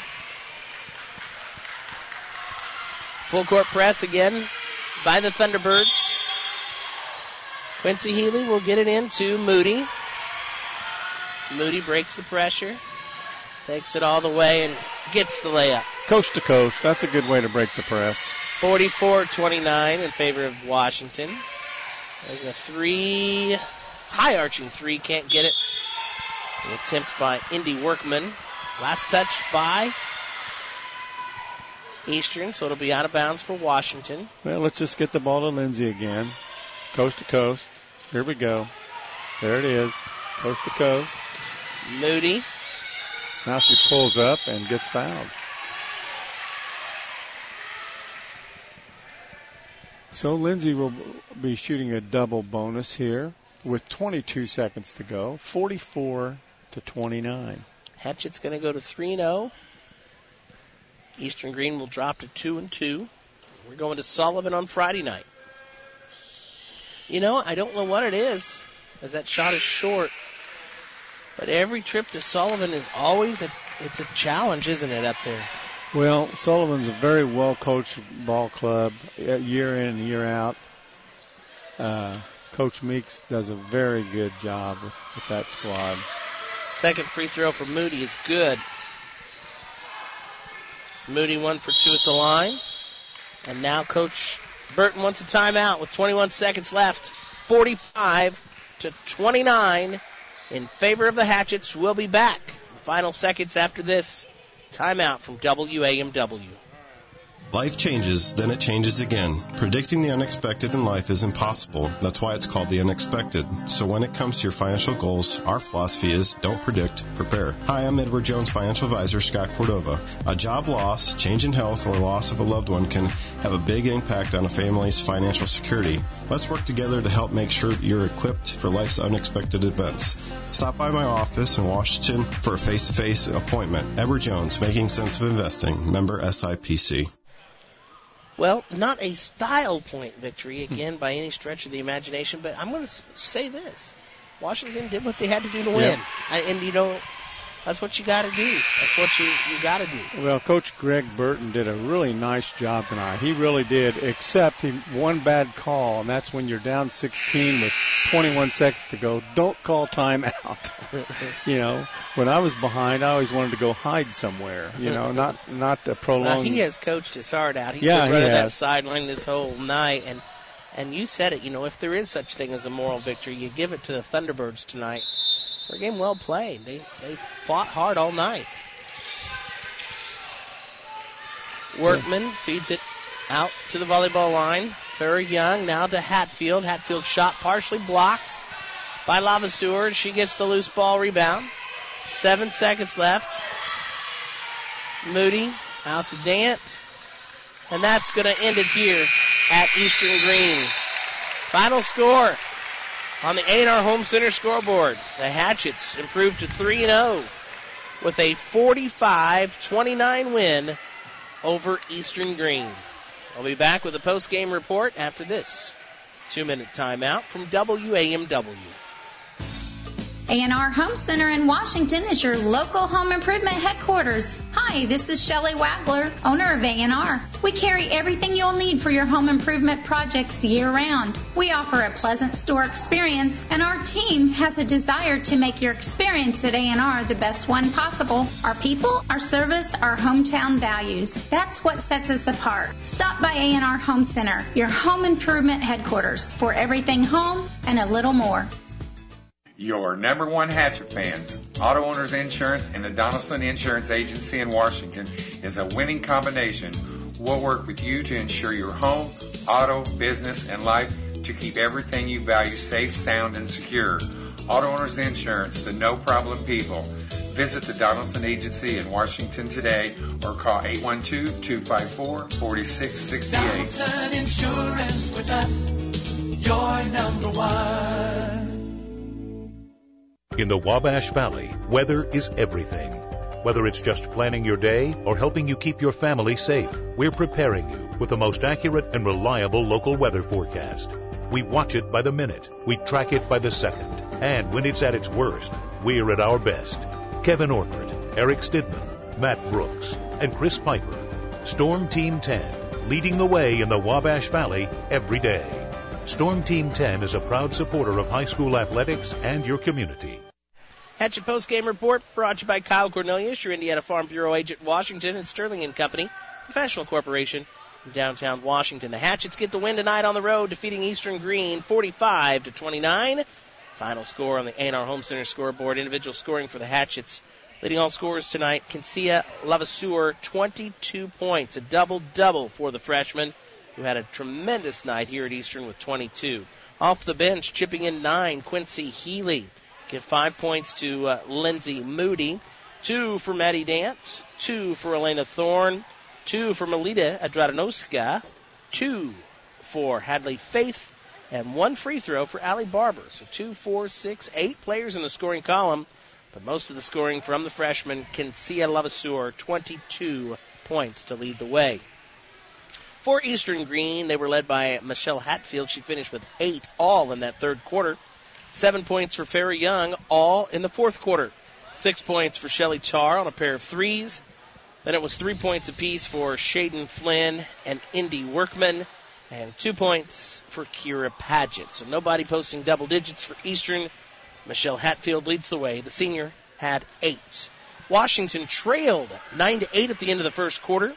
Full court press again by the Thunderbirds. Quincy Healy will get it into Moody. Moody breaks the pressure, takes it all the way, and gets the layup. Coast to coast. That's a good way to break the press. forty-four twenty-nine in favor of Washington. There's a three, high-arching three, can't get it. An attempt by Indy Workman. Last touch by Eastern, so it'll be out of bounds for Washington. Well, let's just get the ball to Lindsay again. Coast to coast. Here we go. There it is. Coast to coast. Moody. Now she pulls up and gets fouled. So Lindsay will be shooting a double bonus here with twenty-two seconds to go. forty-four to twenty-nine. Hatchet's going to go to three and oh. Eastern Green will drop to two and two. We're going to Sullivan on Friday night. You know, I don't know what it is, as that shot is short. But every trip to Sullivan is always a, it's a challenge, isn't it, up there? Well, Sullivan's a very well-coached ball club, year in and year out. Uh, Coach Meeks does a very good job with, with that squad. Second free throw for Moody is good. Moody one for two at the line. And now Coach Burton wants a timeout with twenty-one seconds left. forty-five to twenty-nine in favor of the Hatchets. We'll be back. The final seconds after this timeout from W A M W. Life changes, then it changes again. Predicting the unexpected in life is impossible. That's why it's called the unexpected. So when it comes to your financial goals, our philosophy is don't predict, prepare. Hi, I'm Edward Jones Financial Advisor Scott Cordova. A job loss, change in health, or loss of a loved one can have a big impact on a family's financial security. Let's work together to help make sure you're equipped for life's unexpected events. Stop by my office in Washington for a face-to-face appointment. Edward Jones, Making Sense of Investing, member S I P C. Well, not a style point victory, again, by any stretch of the imagination, but I'm going to say this. Washington did what they had to do to win. Yep. And, you know, that's what you got to do. That's what you, you got to do. Well, Coach Greg Burton did a really nice job tonight. He really did, except he, one bad call, and that's when you're down sixteen with twenty-one seconds to go. Don't call timeout. You know, when I was behind, I always wanted to go hide somewhere, you know, not not to prolong. Well, he has coached his heart out. He's yeah, been running he that sideline this whole night. And, and you said it, you know, if there is such thing as a moral victory, you give it to the Thunderbirds tonight. Their game well played. They they fought hard all night. Workman feeds it out to the volleyball line. Farrah Young now to Hatfield. Hatfield shot partially blocked by Lavaseur. She gets the loose ball rebound. Seven seconds left. Moody out to Dant. And that's going to end it here at Eastern Green. Final score on the A and R Home Center scoreboard. The Hatchets improved to three and oh with a forty-five twenty-nine win over Eastern Green. We'll be back with a post-game report after this two-minute timeout from W A M W. A and R Home Center in Washington is your local home improvement headquarters. Hi, this is Shelley Wagler, owner of A and R. We carry everything you'll need for your home improvement projects year-round. We offer a pleasant store experience, and our team has a desire to make your experience at A and R the best one possible. Our people, our service, our hometown values. That's what sets us apart. Stop by A and R Home Center, your home improvement headquarters, for everything home and a little more. Your number one Hatchet fans, Auto Owners Insurance and the Donaldson Insurance Agency in Washington is a winning combination. We'll work with you to ensure your home, auto, business, and life to keep everything you value safe, sound, and secure. Auto Owners Insurance, the no-problem people. Visit the Donaldson Agency in Washington today or call eight one two, two five four, four six six eight. Donaldson Insurance with us, your number one. In the Wabash Valley, weather is everything. Whether it's just planning your day or helping you keep your family safe, we're preparing you with the most accurate and reliable local weather forecast. We watch it by the minute, we track it by the second, and when it's at its worst, we're at our best. Kevin Orkert, Eric Stidman, Matt Brooks, and Chris Piper. Storm Team ten, leading the way in the Wabash Valley every day. Storm Team ten is a proud supporter of high school athletics and your community. Hatchet Post-Game Report brought to you by Kyle Cornelius, your Indiana Farm Bureau agent in Washington, and Sterling and Company, professional corporation in downtown Washington. The Hatchets get the win tonight on the road, defeating Eastern Green forty-five to twenty-nine. Final score on the A and R Home Center scoreboard. Individual scoring for the Hatchets. Leading all scorers tonight, Kinsia Lavaseur, twenty-two points, a double-double for the freshman, who had a tremendous night here at Eastern with twenty-two. Off the bench, chipping in nine, Quincy Healy. Give five points to uh, Lindsay Moody. Two for Maddie Dance. Two for Elena Thorne. Two for Melita Adradanoska. Two for Hadley Faith. And one free throw for Allie Barber. So two, four, six, eight players in the scoring column. But most of the scoring from the freshman, Kinsia Lavaseur, twenty-two points to lead the way. For Eastern Green, they were led by Michelle Hatfield. She finished with eight all in that third quarter. Seven points for Farrah Young, all in the fourth quarter. Six points for Shelley Tarr on a pair of threes. Then it was three points apiece for Shaden Flynn and Indy Workman. And two points for Kira Paget. So nobody posting double digits for Eastern. Michelle Hatfield leads the way. The senior had eight. Washington trailed nine to eight at the end of the first quarter.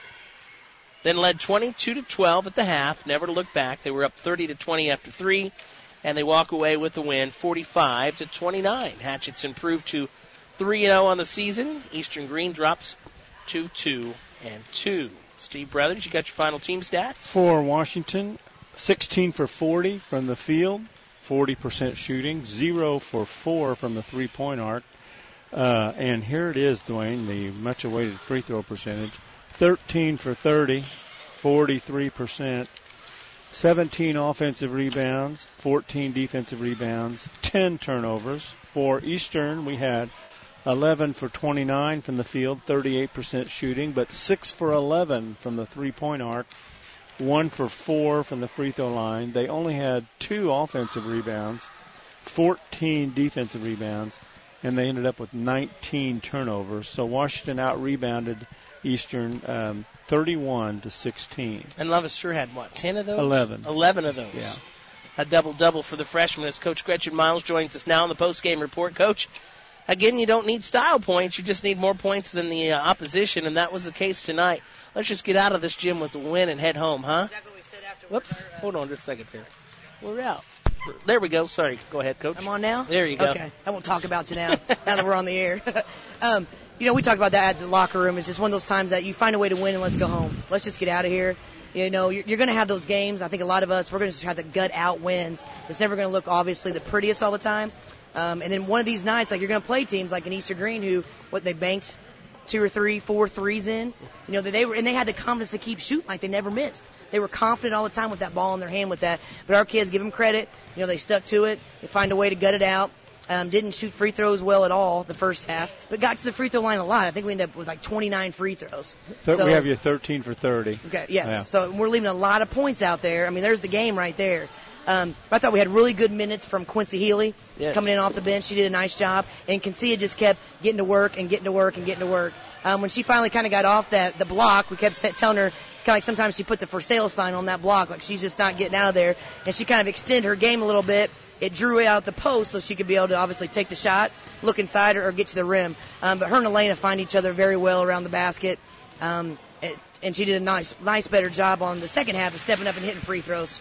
Then led twenty-two to twelve at the half. Never to look back. They were up thirty to twenty after three. And they walk away with the win, forty-five to twenty-nine. Hatchets improved to three and oh on the season. Eastern Green drops to two and two. Steve Brothers, you got your final team stats? For Washington, sixteen for forty from the field, forty percent shooting, zero for four from the three-point arc. Uh, and here it is, Dwayne, the much-awaited free throw percentage. thirteen for thirty, forty-three percent. seventeen offensive rebounds, fourteen defensive rebounds, ten turnovers. For Eastern, we had eleven for twenty-nine from the field, thirty-eight percent shooting, but six for eleven from the three-point arc, one for four from the free throw line. They only had two offensive rebounds, fourteen defensive rebounds, and they ended up with nineteen turnovers. So Washington out-rebounded Eastern um, thirty-one to sixteen. And Lavaseur had, what, ten of those? eleven. eleven of those. Yeah. A double-double for the freshman as Coach Gretchen Miles joins us now in the post-game report. Coach, again, you don't need style points. You just need more points than the uh, opposition, and that was the case tonight. Let's just get out of this gym with the win and head home, huh? Exactly what we said after. Whoops. Our, uh, Hold on just a second there. We're out. There we go. Sorry. Go ahead, Coach. I'm on now? There you go. Okay. I won't talk about you now, now that we're on the air. um, you know, we talk about that at the locker room. It's just one of those times that you find a way to win and let's go home. Let's just get out of here. You know, you're, you're going to have those games. I think a lot of us, we're going to just have the gut-out wins. It's never going to look, obviously, the prettiest all the time. Um, and then one of these nights, like, you're going to play teams like an Eastern Green who, what, they banked two or three, four threes in. You know, they were, and they had the confidence to keep shooting like they never missed. They were confident all the time with that ball in their hand with that. But our kids, give them credit. You know, they stuck to it. They find a way to gut it out. Um, didn't shoot free throws well at all the first half, but got to the free throw line a lot. I think we ended up with like twenty-nine free throws. Th- so, we have you thirteen for thirty. Okay, yes. Yeah. So we're leaving a lot of points out there. I mean, there's the game right there. Um, I thought we had really good minutes from Quincy Healy yes. coming in off the bench. She did a nice job. And Kencia just kept getting to work and getting to work and getting to work. Um, when she finally kind of got off that the block, we kept telling her, it's kind of like sometimes she puts a for sale sign on that block, like she's just not getting out of there. And she kind of extended her game a little bit. It drew out the post so she could be able to obviously take the shot, look inside her, or get to the rim. Um, but her and Elena find each other very well around the basket. Um, it, and she did a nice, nice, better job on the second half of stepping up and hitting free throws.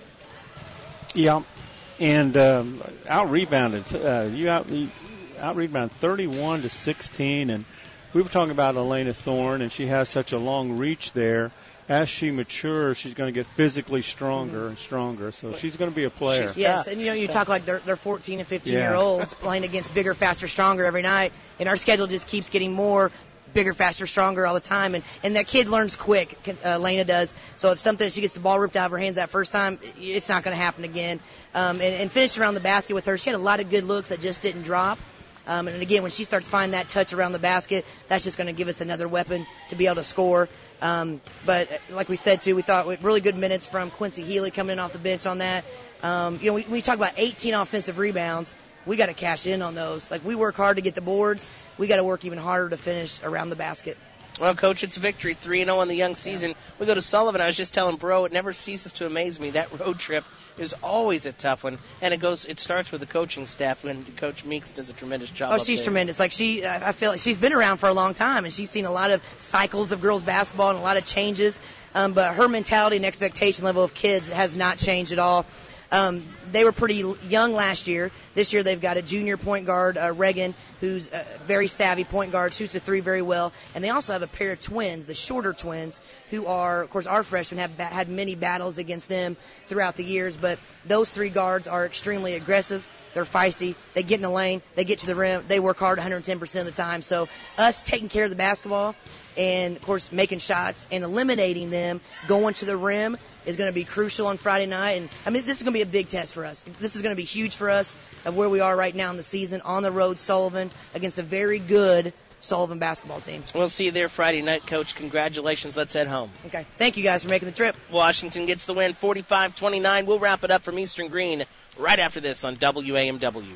Yeah, and um, out rebounded. Uh, you out you out rebounded thirty-one to sixteen, and we were talking about Elena Thorne, and she has such a long reach there. As she matures, she's going to get physically stronger and stronger. So she's going to be a player. Yes, and you know, you talk like they're they're fourteen and fifteen yeah. year olds playing against bigger, faster, stronger every night, and our schedule just keeps getting more bigger, faster, stronger all the time, and and that kid learns quick. Uh, Lena does. So if something she gets the ball ripped out of her hands that first time, it's not going to happen again. Um, and, and finished around the basket with her. She had a lot of good looks that just didn't drop. Um, and again, when she starts finding that touch around the basket, that's just going to give us another weapon to be able to score. Um, but like we said, too, we thought with really good minutes from Quincy Healy coming in off the bench on that. Um, you know, we, we talk about eighteen offensive rebounds. We got to cash in on those. Like, we work hard to get the boards. We got to work even harder to finish around the basket. Well, Coach, it's a victory, three and oh in the young season. We go to Sullivan. I was just telling Bro, it never ceases to amaze me. That road trip is always a tough one, and it goes. It starts with the coaching staff, and Coach Meeks does a tremendous job. Oh, she's there. tremendous. Like she, I feel like she's been around for a long time, and she's seen a lot of cycles of girls basketball and a lot of changes. Um, but her mentality and expectation level of kids has not changed at all. Um, they were pretty young last year. This year they've got a junior point guard, uh, Reagan, who's a very savvy point guard, shoots a three very well. And they also have a pair of twins, the shorter twins, who are, of course, our freshmen have ba- had many battles against them throughout the years. But those three guards are extremely aggressive. They're feisty. They get in the lane. They get to the rim. They work hard one hundred ten percent of the time. So us taking care of the basketball and, of course, making shots and eliminating them, going to the rim, is going to be crucial on Friday night. And, I mean, this is going to be a big test for us. This is going to be huge for us of where we are right now in the season, on the road, Sullivan, against a very good Sullivan basketball team. We'll see you there Friday night, Coach. Congratulations. Let's head home. Okay. Thank you guys for making the trip. Washington gets the win, forty-five twenty-nine. We'll wrap it up from Eastern Green right after this on W A M W.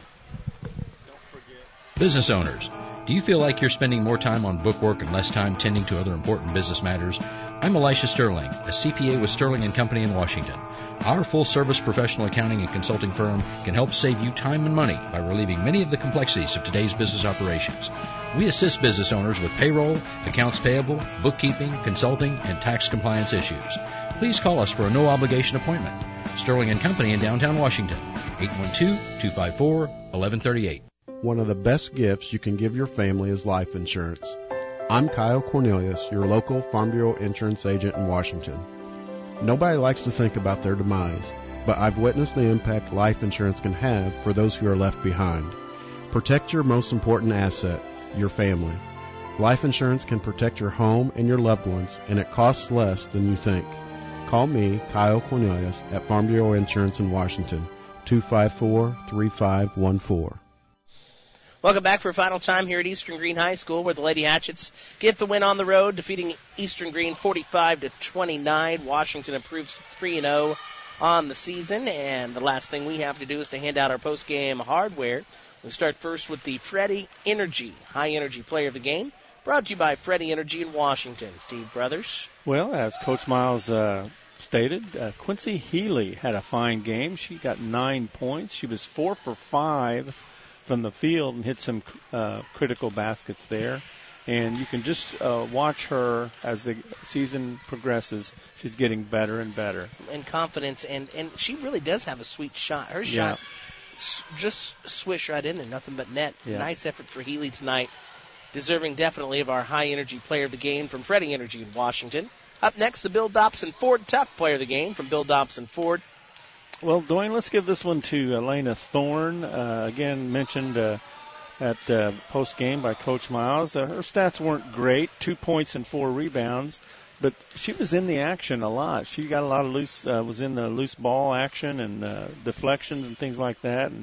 Business owners, do you feel like you're spending more time on bookwork and less time tending to other important business matters? I'm Elisha Sterling, a C P A with Sterling and Company in Washington. Our full-service professional accounting and consulting firm can help save you time and money by relieving many of the complexities of today's business operations. We assist business owners with payroll, accounts payable, bookkeeping, consulting, and tax compliance issues. Please call us for a no-obligation appointment. Sterling and Company in downtown Washington, eight one two, two five four, one one three eight. One of the best gifts you can give your family is life insurance. I'm Kyle Cornelius, your local Farm Bureau insurance agent in Washington. Nobody likes to think about their demise, but I've witnessed the impact life insurance can have for those who are left behind. Protect your most important asset, your family. Life insurance can protect your home and your loved ones, and it costs less than you think. Call me, Kyle Cornelius, at Farm Bureau Insurance in Washington, two five four, three five one four. Welcome back for a final time here at Eastern Green High School, where the Lady Hatchets get the win on the road, defeating Eastern Green forty-five to twenty-nine. Washington improves to three and oh on the season, and the last thing we have to do is to hand out our post-game hardware. We start first with the Freddie Energy High Energy Player of the Game, brought to you by Freddie Energy in Washington. Steve Brothers. Well, as Coach Miles uh, stated, uh, Quincy Healy had a fine game. She got nine points. She was four for five from the field and hit some uh, critical baskets there. And you can just uh, watch her as the season progresses. She's getting better and better. And confidence, and, and she really does have a sweet shot. Her Yeah. shots s- just swish right in there, nothing but net. Yeah. Nice effort for Healy tonight. Deserving definitely of our high energy player of the game from Freddie Energy in Washington. Up next, the Bill Dobson Ford Tough player of the game from Bill Dobson Ford. Well, Dwayne, let's give this one to Elena Thorne. Uh, again, mentioned uh, at uh, post-game by Coach Miles. Uh, her stats weren't great, two points and four rebounds, but she was in the action a lot. She got a lot of loose, uh, was in the loose ball action and uh, deflections and things like that. And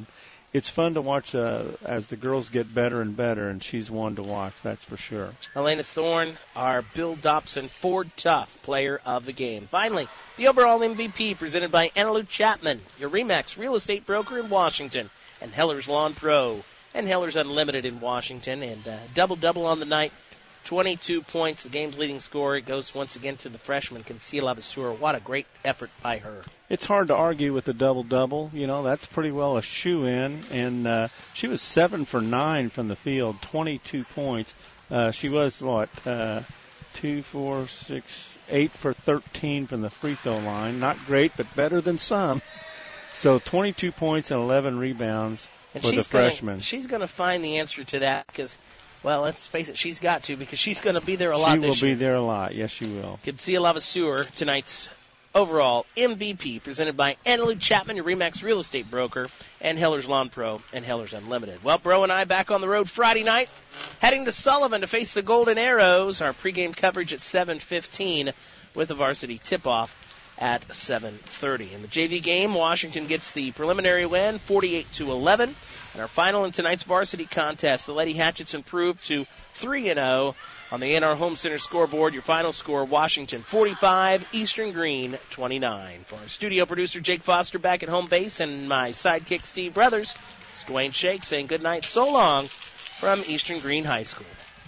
it's fun to watch uh, as the girls get better and better, and she's one to watch, that's for sure. Elena Thorne, our Bill Dobson Ford Tough player of the game. Finally, the overall M V P presented by Annalou Chapman, your RE/MAX real estate broker in Washington, and Heller's Lawn Pro, and Heller's Unlimited in Washington, and uh, double-double on the night. twenty-two points, the game's leading scorer. It goes once again to the freshman, Kinsey Lavaseur. What a great effort by her. It's hard to argue with the double-double. You know, that's pretty well a shoe-in. And uh, she was seven for nine from the field, twenty-two points. Uh, she was, what, uh, two, four, six, eight for thirteen from the free throw line. Not great, but better than some. So twenty-two points and eleven rebounds and for the freshman. Gonna, she's going to find the answer to that because, well, let's face it, she's got to because she's going to be there a lot this year. She will be there a lot. Yes, she will. Kinsey Lavaseur, tonight's overall M V P, presented by Annalou Chapman, your RE/MAX real estate broker, and Heller's Lawn Pro and Heller's Unlimited. Well, Bro and I back on the road Friday night, heading to Sullivan to face the Golden Arrows. Our pregame coverage at seven fifteen with the varsity tip-off at seven thirty. In the J V game, Washington gets the preliminary win, forty-eight to eleven. And our final in tonight's varsity contest, the Lady Hatchets improved to three and oh. On the A and R Home Center scoreboard, your final score, Washington forty-five, Eastern Green twenty-nine. For our studio producer, Jake Foster, back at home base, and my sidekick, Steve Brothers, it's Dwayne Shake saying good night, so long, from Eastern Green High School.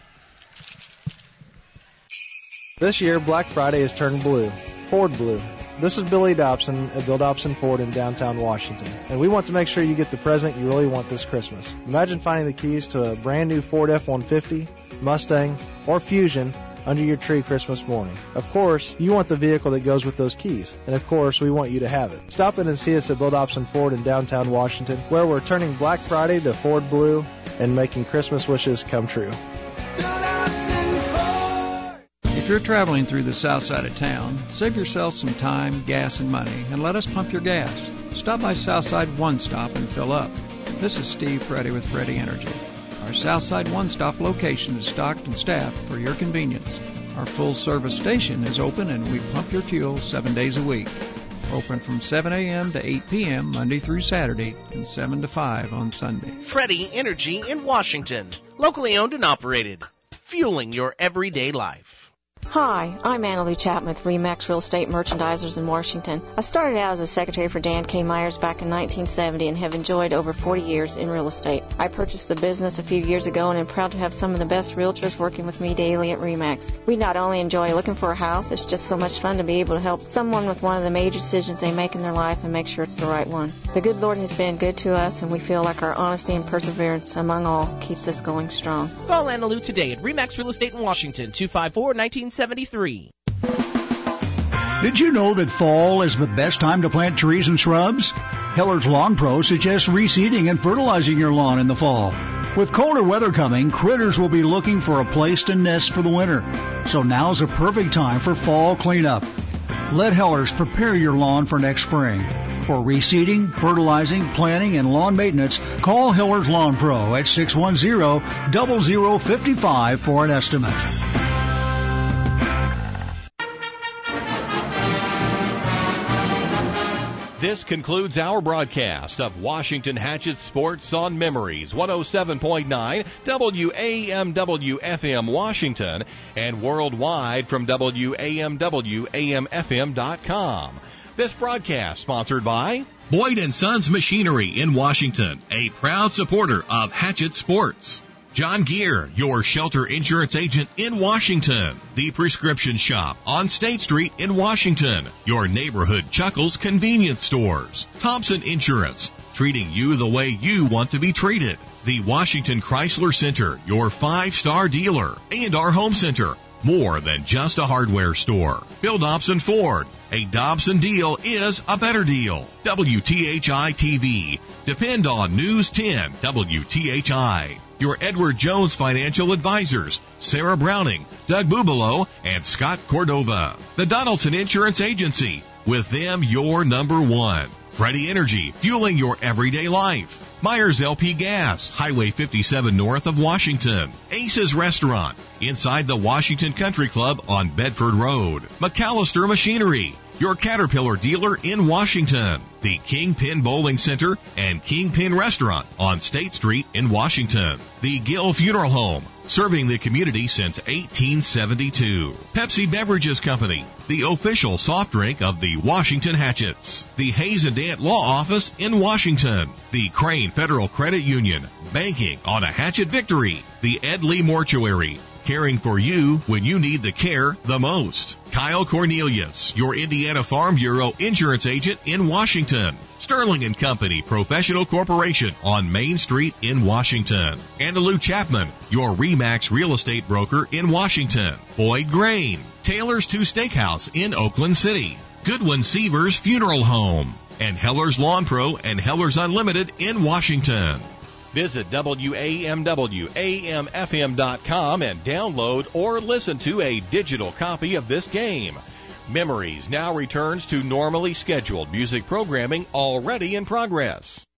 This year, Black Friday has turned blue. Ford blue. This is Billy Dobson at Bill Dobson Ford in downtown Washington, and we want to make sure you get the present you really want this Christmas. Imagine finding the keys to a brand new Ford F one fifty, Mustang, or Fusion under your tree Christmas morning. Of course, you want the vehicle that goes with those keys, and of course, we want you to have it. Stop in and see us at Bill Dobson Ford in downtown Washington, where we're turning Black Friday to Ford blue and making Christmas wishes come true. If you're traveling through the south side of town, save yourself some time, gas, and money, and let us pump your gas. Stop by Southside One Stop and fill up. This is Steve Freddy with Freddy Energy. Our Southside One Stop location is stocked and staffed for your convenience. Our full-service station is open, and we pump your fuel seven days a week. Open from seven a.m. to eight p.m. Monday through Saturday, and seven to five on Sunday. Freddy Energy in Washington. Locally owned and operated. Fueling your everyday life. Hi, I'm Annalou Chapman with RE/MAX Real Estate Merchandisers in Washington. I started out as a secretary for Dan K. Myers back in nineteen seventy and have enjoyed over forty years in real estate. I purchased the business a few years ago and am proud to have some of the best realtors working with me daily at RE/MAX. We not only enjoy looking for a house, it's just so much fun to be able to help someone with one of the major decisions they make in their life and make sure it's the right one. The good Lord has been good to us, and we feel like our honesty and perseverance among all keeps us going strong. Call Annalou today at RE/MAX Real Estate in Washington, two five four, one nine seven three. Did you know that fall is the best time to plant trees and shrubs? Heller's Lawn Pro suggests reseeding and fertilizing your lawn in the fall. With colder weather coming, critters will be looking for a place to nest for the winter. So now's a perfect time for fall cleanup. Let Heller's prepare your lawn for next spring. For reseeding, fertilizing, planting, and lawn maintenance, call Heller's Lawn Pro at six one zero, zero zero five five for an estimate. This concludes our broadcast of Washington Hatchet Sports on Memories, one oh seven point nine W A M W F M Washington, and worldwide from W A M W A M F M dot com. This broadcast sponsored by Boyd and Sons Machinery in Washington, a proud supporter of Hatchet Sports. John Gear, your shelter insurance agent in Washington. The Prescription Shop on State Street in Washington. Your neighborhood Chuckles convenience stores. Thompson Insurance, treating you the way you want to be treated. The Washington Chrysler Center, your five-star dealer. And our home center, more than just a hardware store. Bill Dobson Ford, a Dobson deal is a better deal. W T H I T V, depend on News ten W T H I. Your Edward Jones Financial Advisors, Sarah Browning, Doug Bubalo, and Scott Cordova. The Donaldson Insurance Agency, with them your number one. Freddy Energy, fueling your everyday life. Myers L P Gas, Highway fifty-seven north of Washington. Ace's Restaurant, inside the Washington Country Club on Bedford Road. McAllister Machinery, your Caterpillar dealer in Washington. The Kingpin Bowling Center and Kingpin Restaurant on State Street in Washington. The Gill Funeral Home, serving the community since eighteen seventy-two. Pepsi Beverages Company, the official soft drink of the Washington Hatchets. The Hayes and Dant Law Office in Washington. The Crane Federal Credit Union, banking on a Hatchet victory. The Ed Lee Mortuary, caring for you when you need the care the most. Kyle Cornelius, your Indiana Farm Bureau insurance agent in Washington. Sterling and Company Professional Corporation on Main Street in Washington. Andalou Chapman, your RE/MAX real estate broker in Washington. Boyd Grain, Taylor's Two Steakhouse in Oakland City. Goodwin Seavers Funeral Home. And Heller's Lawn Pro and Heller's Unlimited in Washington. Visit W A M W A M F M dot com and download or listen to a digital copy of this game. Memories now returns to normally scheduled music programming already in progress.